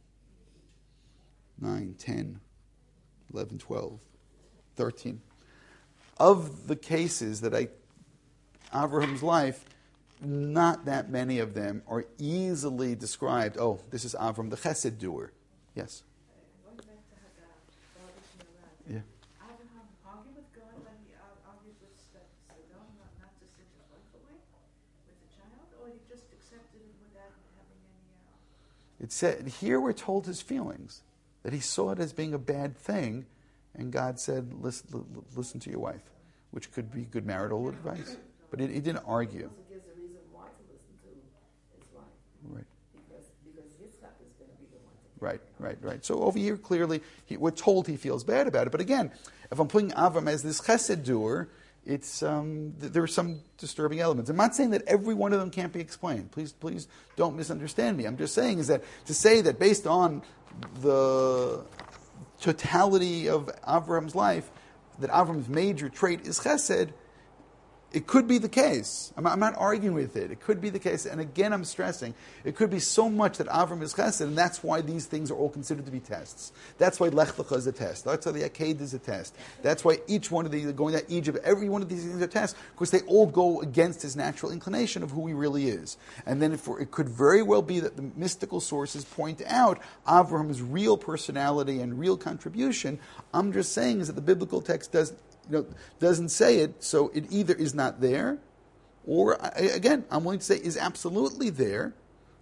9, 10, 11, 12, 13. Of the cases that Avraham's life, not that many of them are easily described. Oh, this is Avram, the chesed doer. Yes? Going back to Hagar, Yeah. Abraham argued with God when he argued with Sodom not to send his wife away with the child, or he just accepted it without having any... It said, here we're told his feelings, that he saw it as being a bad thing, and God said, listen to your wife, which could be good marital advice. But he didn't argue. He gives a reason why to listen to his wife. Right. Because Yitzchak is going to be the one to Right. So over here, clearly, we're told he feels bad about it. But again, if I'm putting Avram as this chesed doer, it's there are some disturbing elements. I'm not saying that every one of them can't be explained. Please don't misunderstand me. I'm just saying is that to say that based on the totality of Avram's life, that Avram's major trait is chesed, it could be the case. I'm not arguing with it. It could be the case. And again, I'm stressing, it could be so much that Avram is chesed, and that's why these things are all considered to be tests. That's why Lech Lecha is a test. That's why the Akedah is a test. That's why each one of these, going to Egypt, every one of these things are tests, because they all go against his natural inclination of who he really is. And then it could very well be that the mystical sources point out Avram's real personality and real contribution. I'm just saying is that the biblical text doesn't say it, so it either is not there, or, again, I'm willing to say is absolutely there,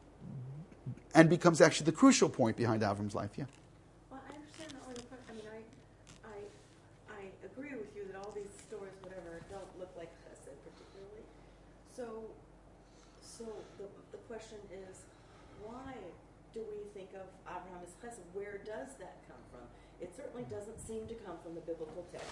and becomes actually the crucial point behind Avram's life. Yeah. Well, I understand the only point. I mean, I agree with you that all these stories, whatever, don't look like chesed particularly. So the question is, why do we think of Abraham as chesed? Where does that come from? It certainly doesn't seem to come from the biblical text.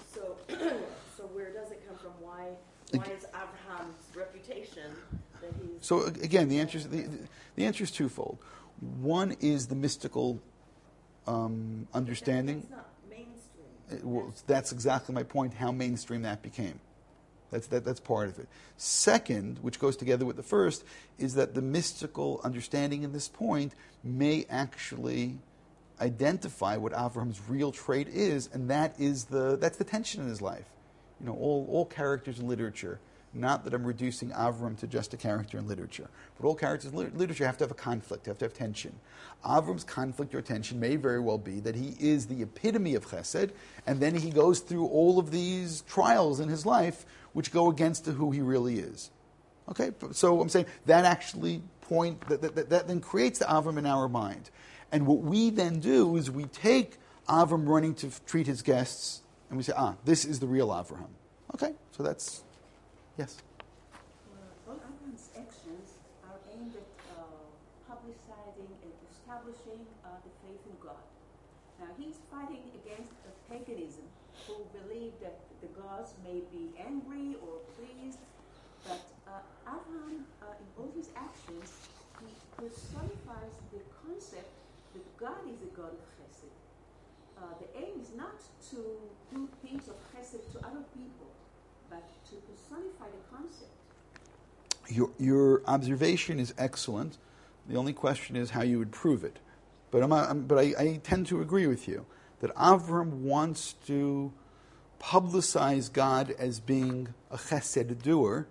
So where does it come from? Why is Abraham's reputation that he's... So again, the answer is twofold. One is the mystical understanding. That's not mainstream. That's exactly my point, how mainstream that became. That's part of it. Second, which goes together with the first, is that the mystical understanding in this point may actually identify what Avraham's real trait is, and that's the tension in his life. All characters in literature Not that I'm reducing Avram to just a character in literature. But all characters in literature have to have a conflict, have to have tension. Avram's conflict or tension may very well be that he is the epitome of chesed, and then he goes through all of these trials in his life which go against who he really is. Okay, so I'm saying that actually that then creates the Avram in our mind. And what we then do is we take Avram running to treat his guests, and we say, this is the real Avraham. Okay, so that's, yes? All Avram's actions are aimed at publicizing and establishing the faith in God. Now, he's fighting against paganism, who believe that the gods may be angry or pleased, but Avraham, in all his actions, he personifies the concept that God is a God of chesed. The aim is not to do things of chesed to other people, but to personify the concept. Your observation is excellent. The only question is how you would prove it. But I tend to agree with you that Avram wants to publicize God as being a chesed doer,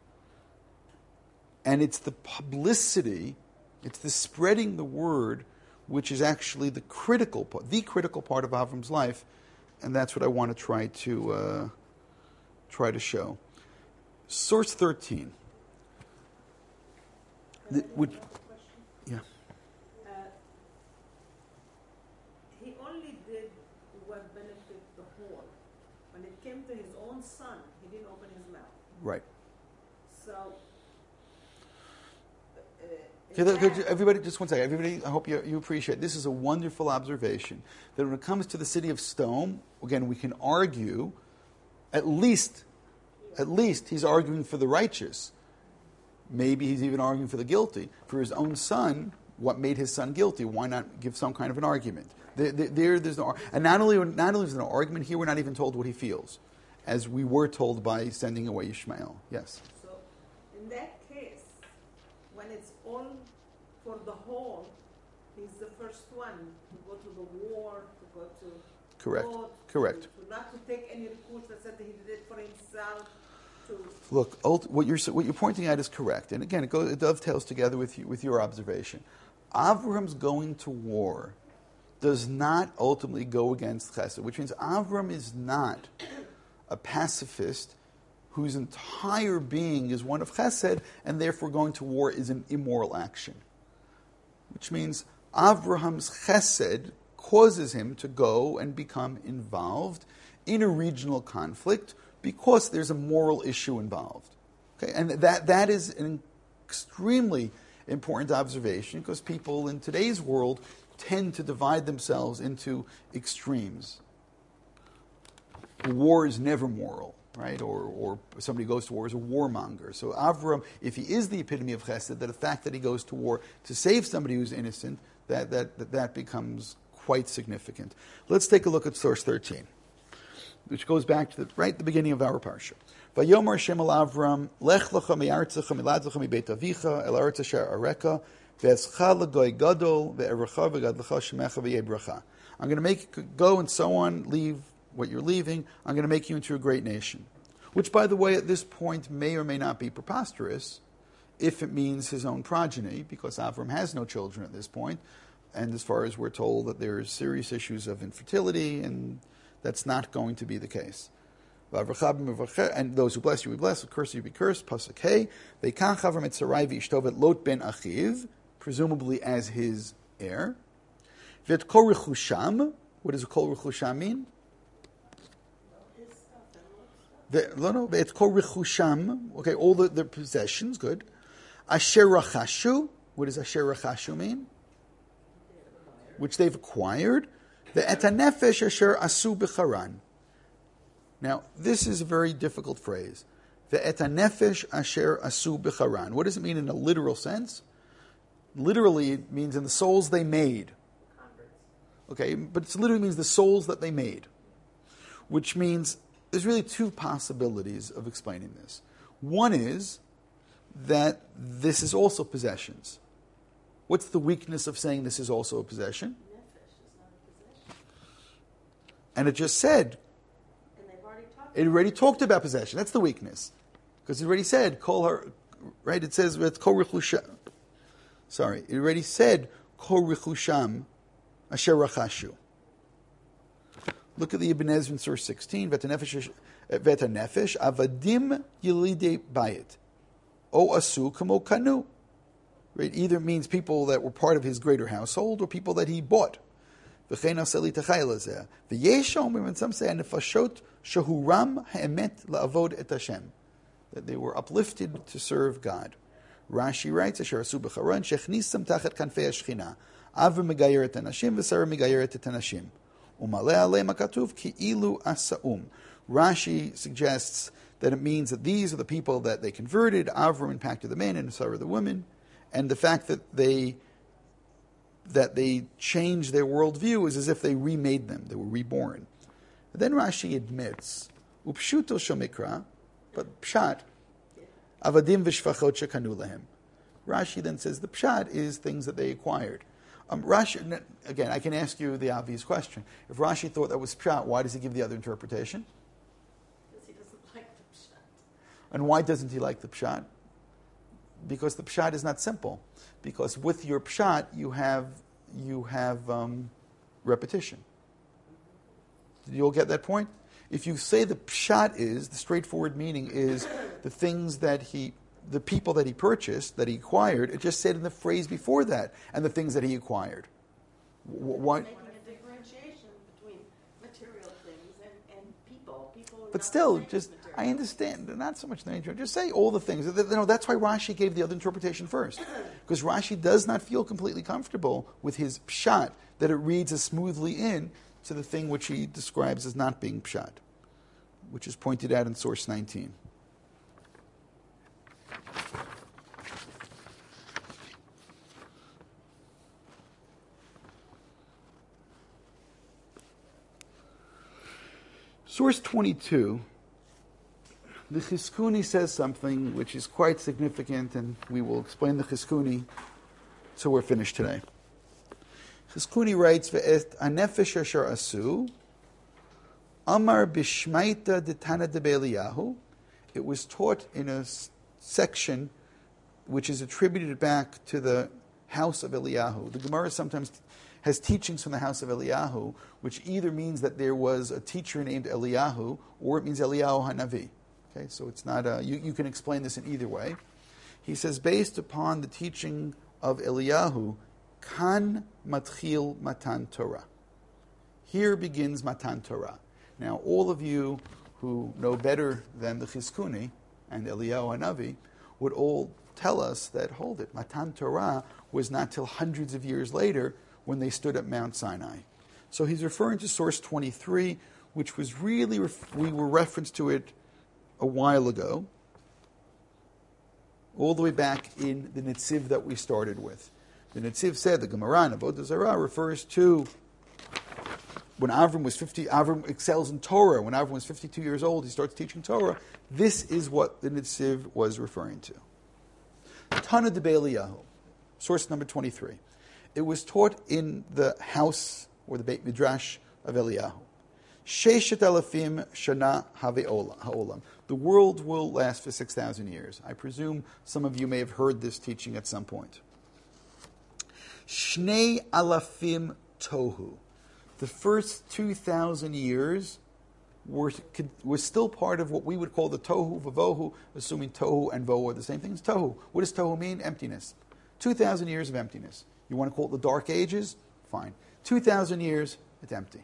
and it's the publicity, it's the spreading the word, which is actually the critical part of Avram's life, and that's what I want to try to show. Source 13. Yeah. He only did what benefited the whole. When it came to his own son, he didn't open his mouth. Right. So, everybody, just one second. Everybody, I hope you appreciate. This is a wonderful observation. That when it comes to the city of Stone, again, we can argue. At least, he's arguing for the righteous. Maybe he's even arguing for the guilty. For his own son, what made his son guilty? Why not give some kind of an argument? There's no, and not only is there no argument here, we're not even told what he feels, as we were told by sending away Ishmael. Yes. So, in that case, when it's all for the whole, he's the first one to go to the war, to go to Correct. vote, Correct. To not to take any recourse that said that he did it for himself. Look, what you're pointing out is correct, and again, it dovetails together with your observation. Avram's going to war does not ultimately go against chesed, which means Avram is not a pacifist whose entire being is one of chesed, and therefore going to war is an immoral action. Which means Avraham's chesed causes him to go and become involved in a regional conflict because there's a moral issue involved. Okay? And that is an extremely important observation, because people in today's world tend to divide themselves into extremes. War is never moral, right? Or somebody goes to war is a warmonger. So Avram, if he is the epitome of chesed, that the fact that he goes to war to save somebody who's innocent, that becomes quite significant. Let's take a look at source 13, which goes back to the beginning of our parsha. Vayomer Shem el Avram, Lech lecha me'artzecha miladzecha mibeit avicha el aretz asher areka ve'escha l'goy gadol ve'erecha v'gadlecha shemecha v'yebracha. I'm going to make you go and so on, leave what you're leaving. I'm going to make you into a great nation. Which, by the way, at this point may or may not be preposterous, if it means his own progeny, because Avram has no children at this point, and as far as we're told that there's serious issues of infertility, and that's not going to be the case. And those who bless you, we bless. Who curse you, be cursed. Pasuk Hey. Ve'kan Avram et Sarai v'ishto et Lot ben Achiv, presumably as his heir. Ve'et kol rechusham. What does kol rechusham mean? Ve'et kol rechusham. Okay, all the possessions. Good. Asher rachashu. What does asher rachashu mean? Which they've acquired. Ve'et hanefesh asher asu b'charan. Now, this is a very difficult phrase. Ve'et hanefesh asher asu b'charan. What does it mean in a literal sense? Literally, it means in the souls they made. Okay, but it literally means the souls that they made. Which means there's really two possibilities of explaining this. One is that this is also possessions. What's the weakness of saying this is also a possession? And it just said, it already talked about possession. That's the weakness. Because it already said, Kol Har, right? It says, Kol Rechusham. Sorry, it already said, Kol Rechusham Asher Rachashu. Look at the Ibn Ezra in source 16, Vetanefesh Avadim Yelidei Bayit. O Asu Kamo Kanu. Right? Either means people that were part of his greater household or people that he bought. And some say, Nefashot Shahuram Ha'emet La'avod Et Hashem. That they were uplifted to serve God. Rashi writes, Asher Asu B'charan, Shechnisam Tachat Kanfei HaShechina. Avram Megayer Et Hanashim, V'Sarah Megayer Et Hanashim. Umaleh Aleim HaKatuv Ki Ilu Asaum. Rashi suggests that it means that these are the people that they converted. Avram impacted the men and Sarah the women. And the fact that they changed their worldview is as if they remade them. They were reborn. And then Rashi admits, Upshuto Shomikra, but Pshat, Avadim Vishvachot Shekanu Lehem. Rashi then says the Pshat is things that they acquired. Rashi, again, I can ask you the obvious question. If Rashi thought that was Pshat, why does he give the other interpretation? Because he doesn't like the Pshat. And why doesn't he like the Pshat? Because the Pshat is not simple. Because with your Pshat, you have repetition. Did you all get that point? If you say the Pshat is, the straightforward meaning is the things that the people that he purchased, that he acquired, it just said in the phrase before that, and the things that he acquired. Why? Making a differentiation between material things and people. But still, just, I understand, not so much the nature, just say all the things. That's why Rashi gave the other interpretation first. Because Rashi does not feel completely comfortable with his Pshat, that it reads as smoothly in to the thing which he describes as not being Pshat, which is pointed out in source 19. Source 22, the Chizkuni says something which is quite significant, and we will explain the Chizkuni till we're finished today. Chizkuni writes, "Ve'et anefesh asher asu, amar bishmaita detana de Eliyahu." It was taught in a section which is attributed back to the house of Eliyahu. The Gemara sometimes has teachings from the house of Eliyahu, which either means that there was a teacher named Eliyahu, or it means Eliyahu HaNavi. Okay, so it's not you can explain this in either way. He says, based upon the teaching of Eliyahu, Kan matchil matan Torah. Here begins matan Torah. Now, all of you who know better than the Chizkuni and Eliyahu HaNavi would all tell us that, hold it, matan Torah was not till hundreds of years later when they stood at Mount Sinai. So he's referring to source 23, which was really, we were referenced to it a while ago, all the way back in the Netziv that we started with. The Netziv said, the Gemara in Avodah Zarah refers to when Avram was 50, Avram excels in Torah. When Avram was 52 years old, he starts teaching Torah. This is what the Netziv was referring to. Tana de Eliyahu, source number 23. It was taught in the house, or the Beit Midrash of Eliyahu. Sheishet alafim shana ha'olam. The world will last for 6,000 years. I presume some of you may have heard this teaching at some point. Shnei alafim tohu. The first 2,000 years were still part of what we would call the tohu vavohu, assuming tohu and vohu are the same things. Tohu. What does tohu mean? Emptiness. 2,000 years of emptiness. You want to call it the Dark Ages? Fine. 2,000 years, it's empty.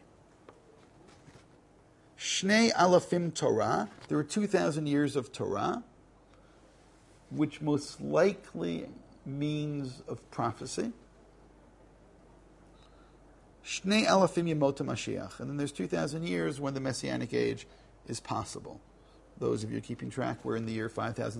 Shnei alafim Torah. There are 2,000 years of Torah, which most likely means of prophecy. Shnei alafim yemot Mashiach. And then there's 2,000 years when the Messianic age is possible. Those of you keeping track, we're in the year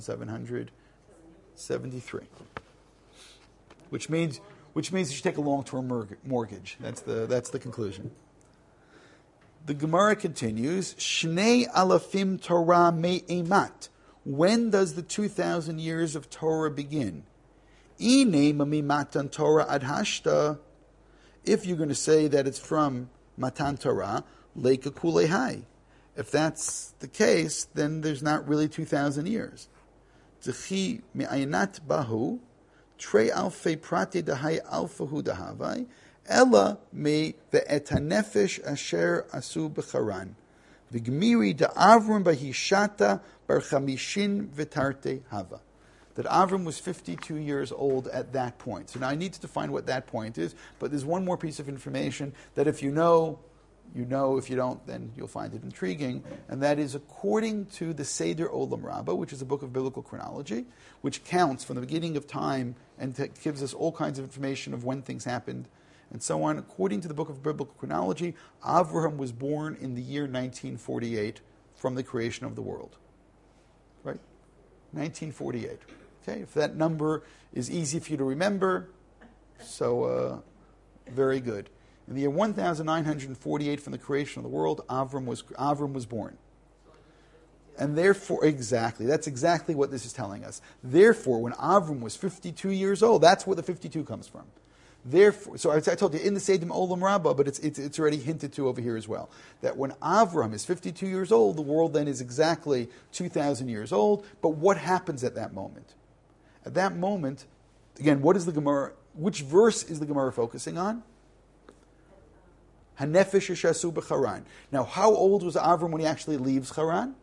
5,773. Which means you should take a long-term mortgage. That's the conclusion. The Gemara continues, Shnei alafim Torah me'emat. When does the 2,000 years of Torah begin? Ine mamimatan Torah ad hashta. If you're going to say that it's from Matan Torah, Leika Kulehai. if that's the case, then there's not really 2,000 years. Zechi me'ayinat bahu, trei alfei prate dahai alfahu dahavai, ella me ve'etanefesh asher asu b'charan. V'gmiri da'avrum bahishata bar chamishin v'tarte hava. That Avram was 52 years old at that point. So now I need to define what that point is, but there's one more piece of information that if you know, you know. If you don't, then you'll find it intriguing. And that is according to the Seder Olam Rabbah, which is a book of biblical chronology, which counts from the beginning of time and gives us all kinds of information of when things happened and so on. According to the book of biblical chronology, Avraham was born in the year 1948 from the creation of the world. Right? 1948. Okay, if that number is easy for you to remember, so very good. In the year 1948 from the creation of the world, Avram was born. And therefore, that's exactly what this is telling us. Therefore, when Avram was 52 years old, that's where the 52 comes from. Therefore, so I told you in the Seder Olam Rabbah, but it's already hinted to over here as well, that when Avram is 52 years old, the world then is exactly 2,000 years old. But what happens at that moment? At that moment, again, what is the Gemara? Which verse is the Gemara focusing on? Hanefesh Shasu b'Charan. Now, how old was Avram when he actually leaves Haran?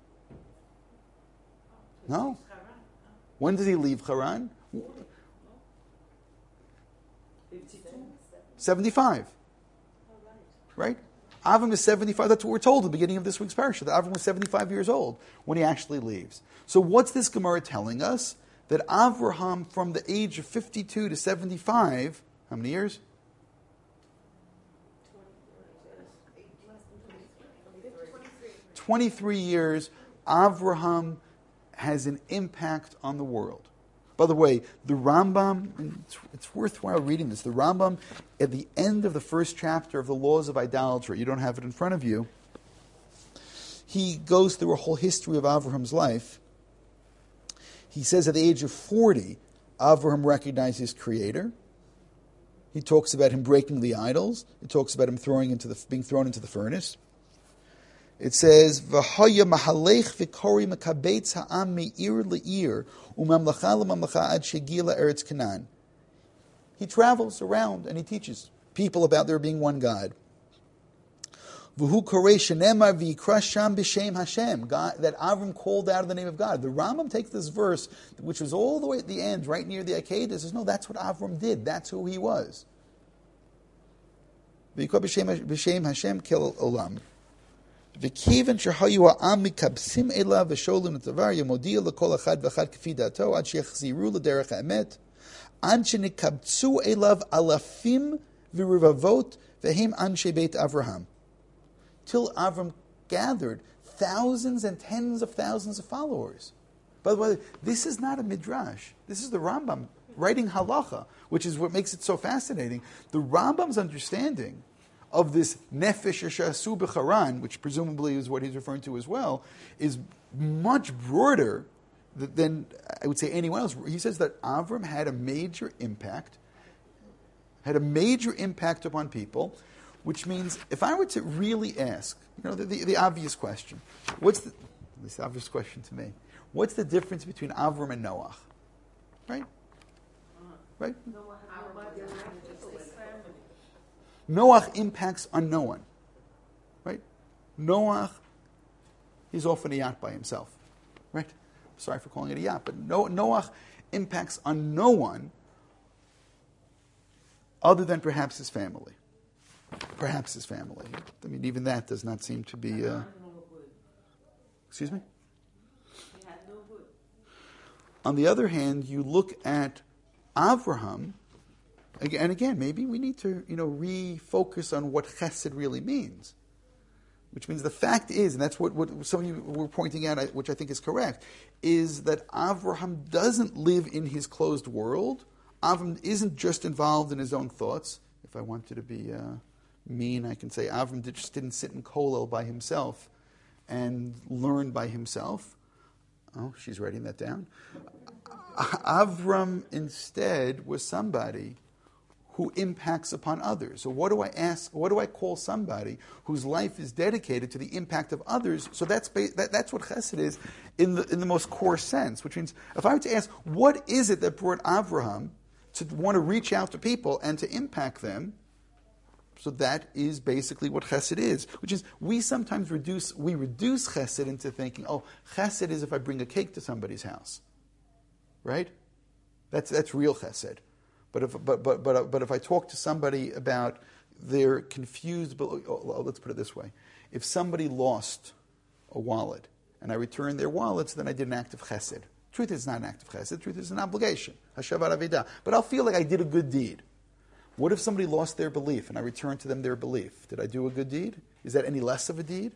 No. When does he leave Haran? 75. Right? Avram is 75. That's what we're told at the beginning of this week's parasha. That Avram was 75 years old when he actually leaves. So what's this Gemara telling us? That Avraham, from the age of 52 to 75, how many years? 23 years, Avraham has an impact on the world. By the way, the Rambam, and it's worthwhile reading this, the Rambam, at the end of the first chapter of the Laws of Idolatry, you don't have it in front of you, he goes through a whole history of Avraham's life. He says at the age of 40, Avraham recognized his creator. He talks about him breaking the idols. He talks about him being thrown into the furnace. It says, "V'haya mahalech v'kori makabetz ha'am me'ir le'ir u'mamlacha le'mamlacha ad shegiya eretz Canaan." He travels around and he teaches people about there being one God. V'hu korei shenemar v'yikra sham b'shem Hashem. That Avram called out in the name of God. The Rambam takes this verse, which was all the way at the end, right near the Akedah, says, no, that's what Avram did. That's who he was. V'yikra b'shem Hashem kel olam. V'kiven shehayu ha'am mikabsim elav v'sholim l'tavar yomodiya l'kol achad v'achad k'fi dato ad sheyachziru l'derech ha'emet ad shenikabtzu elav alafim v'rivavot v'hem anshe beit Avraham. Till Avram gathered thousands and tens of thousands of followers. By the way, this is not a midrash. This is the Rambam writing halacha, which is what makes it so fascinating. The Rambam's understanding of this nefesh shasu b'charan, which presumably is what he's referring to as well, is much broader than I would say anyone else. He says that Avram had a major impact upon people, which means if I were to really ask, the obvious question, this obvious question to me, what's the difference between Avram and Noach? Right? Right? Noach impacts on no one. Right? Noach, he's off in a yacht by himself. Right? Sorry for calling it a yacht, but Noach impacts on no one other than perhaps his family. Perhaps his family. I mean, even that does not seem to be... Excuse me? On the other hand, you look at Avraham, and again, maybe we need to, refocus on what chesed really means. Which means the fact is, and that's what some of you were pointing out, which I think is correct, is that Avraham doesn't live in his closed world. Avram isn't just involved in his own thoughts. If I wanted to be mean, I can say Avram just didn't sit in Kollel by himself and learn by himself. Oh, she's writing that down. Avram instead was somebody who impacts upon others. So what do I ask? What do I call somebody whose life is dedicated to the impact of others? So that's what chesed is in the most core sense, which means if I were to ask, what is it that brought Avraham to want to reach out to people and to impact them? So that is basically what chesed is, which is we sometimes reduce chesed into thinking, oh, chesed is if I bring a cake to somebody's house, right? That's real chesed. But if I talk to somebody about their confused, let's put it this way: if somebody lost a wallet and I return their wallets, then I did an act of chesed. Truth is not an act of chesed. Truth is an obligation, hashavat avedah. But I'll feel like I did a good deed. What if somebody lost their belief and I return to them their belief? Did I do a good deed? Is that any less of a deed?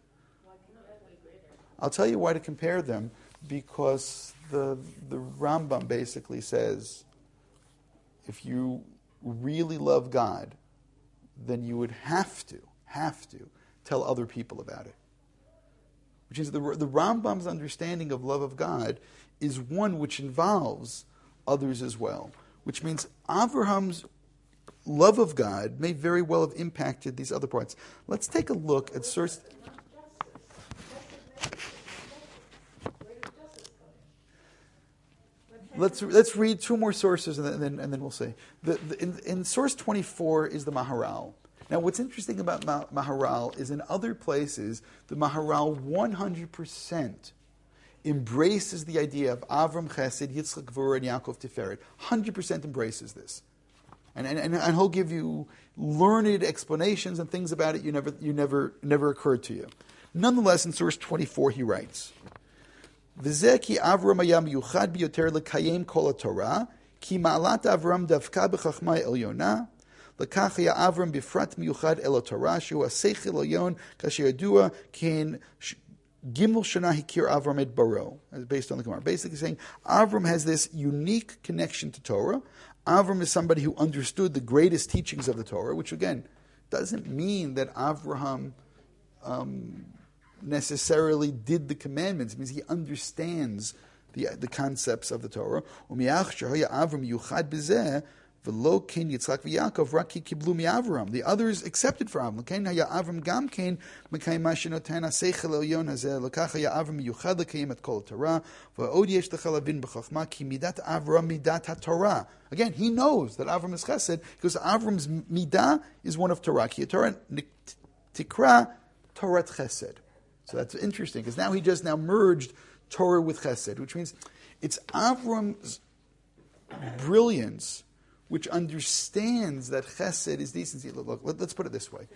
I'll tell you why to compare them, because the Rambam basically says if you really love God, then you would have to tell other people about it. Which is the Rambam's understanding of love of God is one which involves others as well. Which means Abraham's love of God may very well have impacted these other parts. Let's take a look at source. Let's read two more sources and then we'll see. In source 24 is the Maharal. Now, what's interesting about Maharal is in other places the Maharal 100% embraces the idea of Avram Chesed, Yitzchak Gvura, and Yaakov Tiferet. 100% embraces this. And he'll give you learned explanations and things about it you never occurred to you. Nonetheless, in source 24, he writes, "V'zeh ki Avram haya miyuchad biyoter lekayem kol haTorah, ki ma'alat Avram davka b'chachma elyona, lekach haya Avram bifrat miyuchad el haTorah, shehu haseichel elyon kasher yadua ken Gimel Shana Hikir Avram et Baro," based on the Gemara. Basically saying Avram has this unique connection to Torah. Avram is somebody who understood the greatest teachings of the Torah, which again doesn't mean that Avraham necessarily did the commandments. It means he understands the concepts of the Torah. The others accepted for Avram. Again, he knows that Avram is chesed because Avram's midah is one of Torah. Torah tikra Torah chesed. So that's interesting because now he just merged Torah with chesed, which means it's Avram's brilliance which understands that chesed is decency. Look, let's put it this way.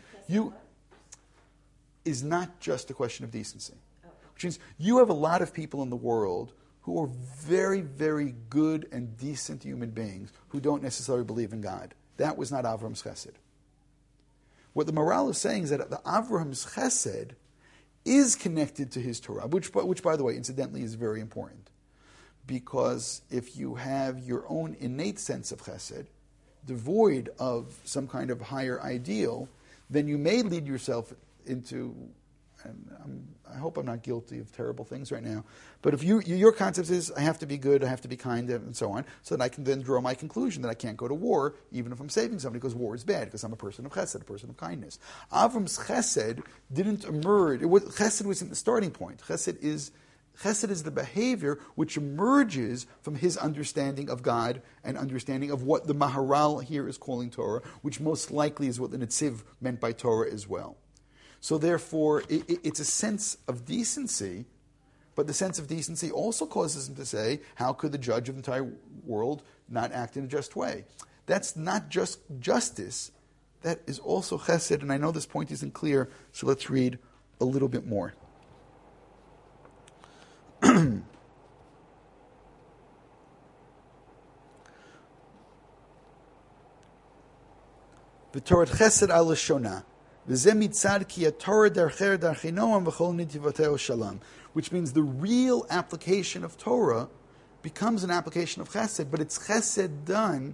Is not just a question of decency. Which means you have a lot of people in the world who are very, very good and decent human beings who don't necessarily believe in God. That was not Avram's chesed. What the Maharal is saying is that the Avram's chesed is connected to his Torah, which, by the way, incidentally, is very important. Because if you have your own innate sense of chesed, devoid of some kind of higher ideal, then you may lead yourself into, and I hope I'm not guilty of terrible things right now, but if your concept is, I have to be good, I have to be kind, and so on, so that I can then draw my conclusion that I can't go to war, even if I'm saving somebody, because war is bad, because I'm a person of chesed, a person of kindness. Avram's chesed didn't emerge. Chesed wasn't the starting point. Chesed is the behavior which emerges from his understanding of God and understanding of what the Maharal here is calling Torah, which most likely is what the Netziv meant by Torah as well. So therefore, it's a sense of decency, but the sense of decency also causes him to say, how could the judge of the entire world not act in a just way? That's not just justice, that is also chesed, and I know this point isn't clear, so let's read a little bit more. V'torah chesed al shona, v'zeh mitzad ki haTorah darcher darchei noam v'chol nitivoteo shalom, which means the real application of Torah becomes an application of chesed, but it's chesed done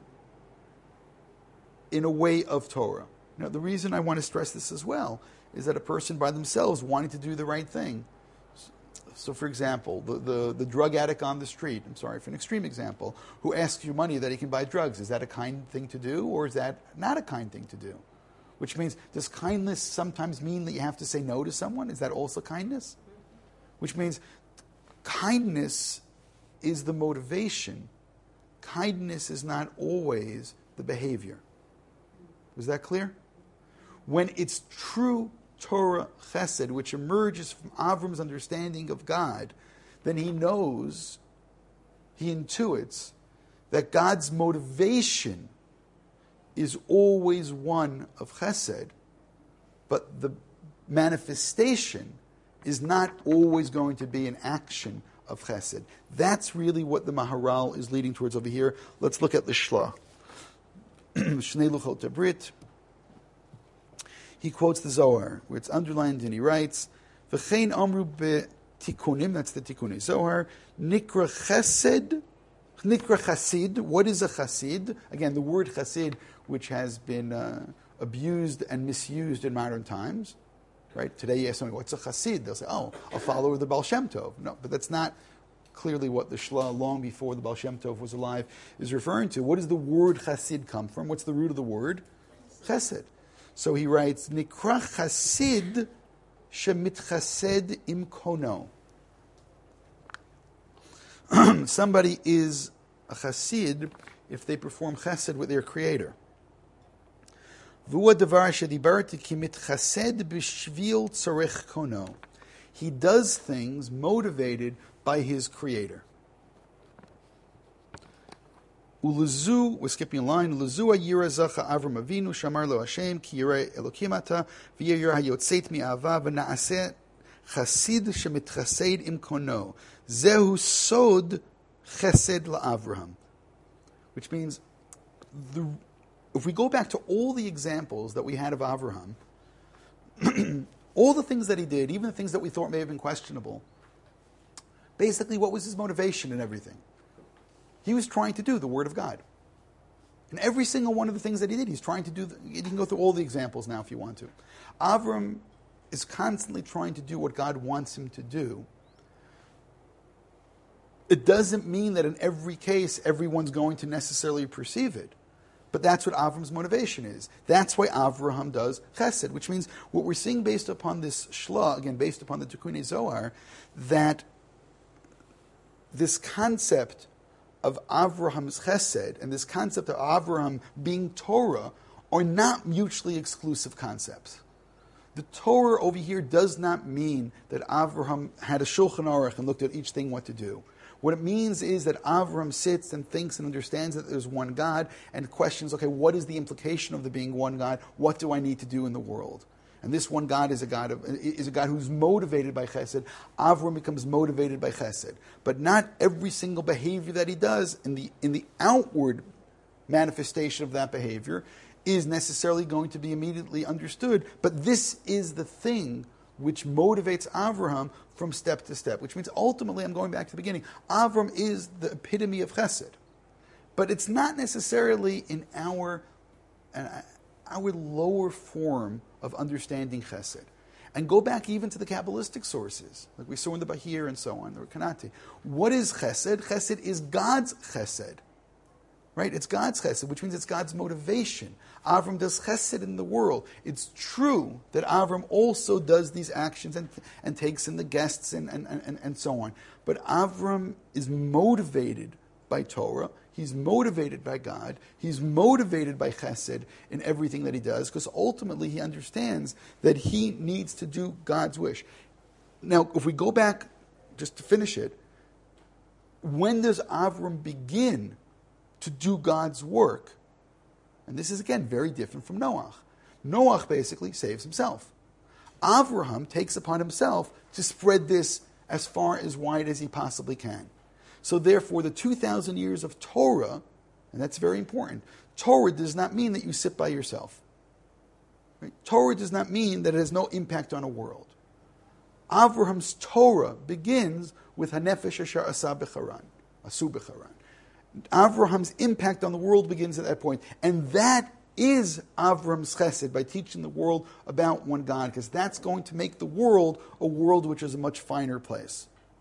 in a way of Torah. Now, the reason I want to stress this as well is that a person by themselves wanting to do the right thing, So, for example, the drug addict on the street, I'm sorry for an extreme example, who asks you money that he can buy drugs, is that a kind thing to do, or is that not a kind thing to do? Which means, does kindness sometimes mean that you have to say no to someone? Is that also kindness? Which means kindness is the motivation. Kindness is not always the behavior. Was that clear? When it's true Torah chesed, which emerges from Avram's understanding of God, then he knows, he intuits, that God's motivation is always one of chesed, but the manifestation is not always going to be an action of chesed. That's really what the Maharal is leading towards over here. Let's look at the Shla. Shnei Luchot Brit. He quotes the Zohar, where it's underlined, and he writes, V'chein amru be'tikunim, that's the Tikunei Zohar, nikra chesed, nikra chasid. What is a chasid? Again, the word chasid, which has been abused and misused in modern times. Right? Today you ask someone, what's a chassid? They'll say, oh, a follower of the Baal Shem Tov. No, but that's not clearly what the Shla, long before the Baal Shem Tov was alive, is referring to. What does the word chassid come from? What's the root of the word? Chesed. So he writes, Nikra chasid shemitchased im kono. Somebody is a chassid if they perform chesed with their creator. He does things motivated by his creator. Uluzu, we're skipping a line. Uluzu ayira zacha Avram Avinu shamar lo Hashem ki yirei Elokim ata v'yir hayotzeit mi'ava v'na'aseh chasid shemitchased im kono zehu sod chesed la'Avraham. Which means, if we go back to all the examples that we had of Avraham, all the things that he did, even the things that we thought may have been questionable, basically what was his motivation in everything? He was trying to do the Word of God. And every single one of the things that he did, he's trying to do. You can go through all the examples now if you want to. Avram is constantly trying to do what God wants him to do. It doesn't mean that in every case everyone's going to necessarily perceive it. But that's what Avram's motivation is. That's why Avraham does chesed, which means what we're seeing based upon this Shla, again, based upon the Tikunei Zohar, that this concept of Avraham's chesed and this concept of Avraham being Torah are not mutually exclusive concepts. The Torah over here does not mean that Avraham had a Shulchan Aruch and looked at each thing what to do. What it means is that Avraham sits and thinks and understands that there's one God and questions, okay, what is the implication of there being one God? What do I need to do in the world? And this one God is a God who's motivated by chesed. Avram becomes motivated by chesed. But not every single behavior that he does in the outward manifestation of that behavior is necessarily going to be immediately understood. But this is the thing which motivates Avraham from step to step, which means ultimately, I'm going back to the beginning, Avram is the epitome of chesed. But it's not necessarily in our lower form of understanding chesed. And go back even to the Kabbalistic sources, like we saw in the Bahir and so on, or Kanati. What is chesed? Chesed is God's chesed. Right? It's God's chesed, which means it's God's motivation. Avram does chesed in the world. It's true that Avram also does these actions and takes in the guests and so on. But Avram is motivated by Torah. He's motivated by God. He's motivated by chesed in everything that he does, because ultimately he understands that he needs to do God's wish. Now, if we go back, just to finish it, when does Avram begin to do God's work? And this is, again, very different from Noach. Noach basically saves himself. Avraham takes upon himself to spread this as far as wide as he possibly can. So therefore, the 2,000 years of Torah, and that's very important, Torah does not mean that you sit by yourself. Right? Torah does not mean that it has no impact on a world. Avraham's Torah begins with Hanefesh Asher Asa B'Charan, Asu B'Charan. Avraham's impact on the world begins at that point. And that is Avram's chesed, by teaching the world about one God, because that's going to make the world a world which is a much finer place.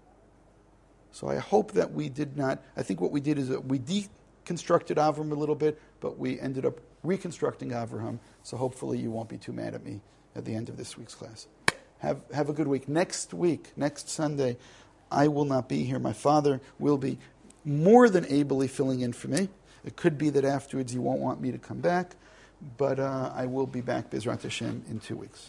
So I hope that we did not, I think what we did is that we deconstructed Avram a little bit, but we ended up reconstructing Avraham. So hopefully you won't be too mad at me at the end of this week's class. Have a good week. Next Sunday, I will not be here. My father will be more than ably filling in for me. It could be that afterwards you won't want me to come back, but I will be back, Bezrat Hashem, in 2 weeks.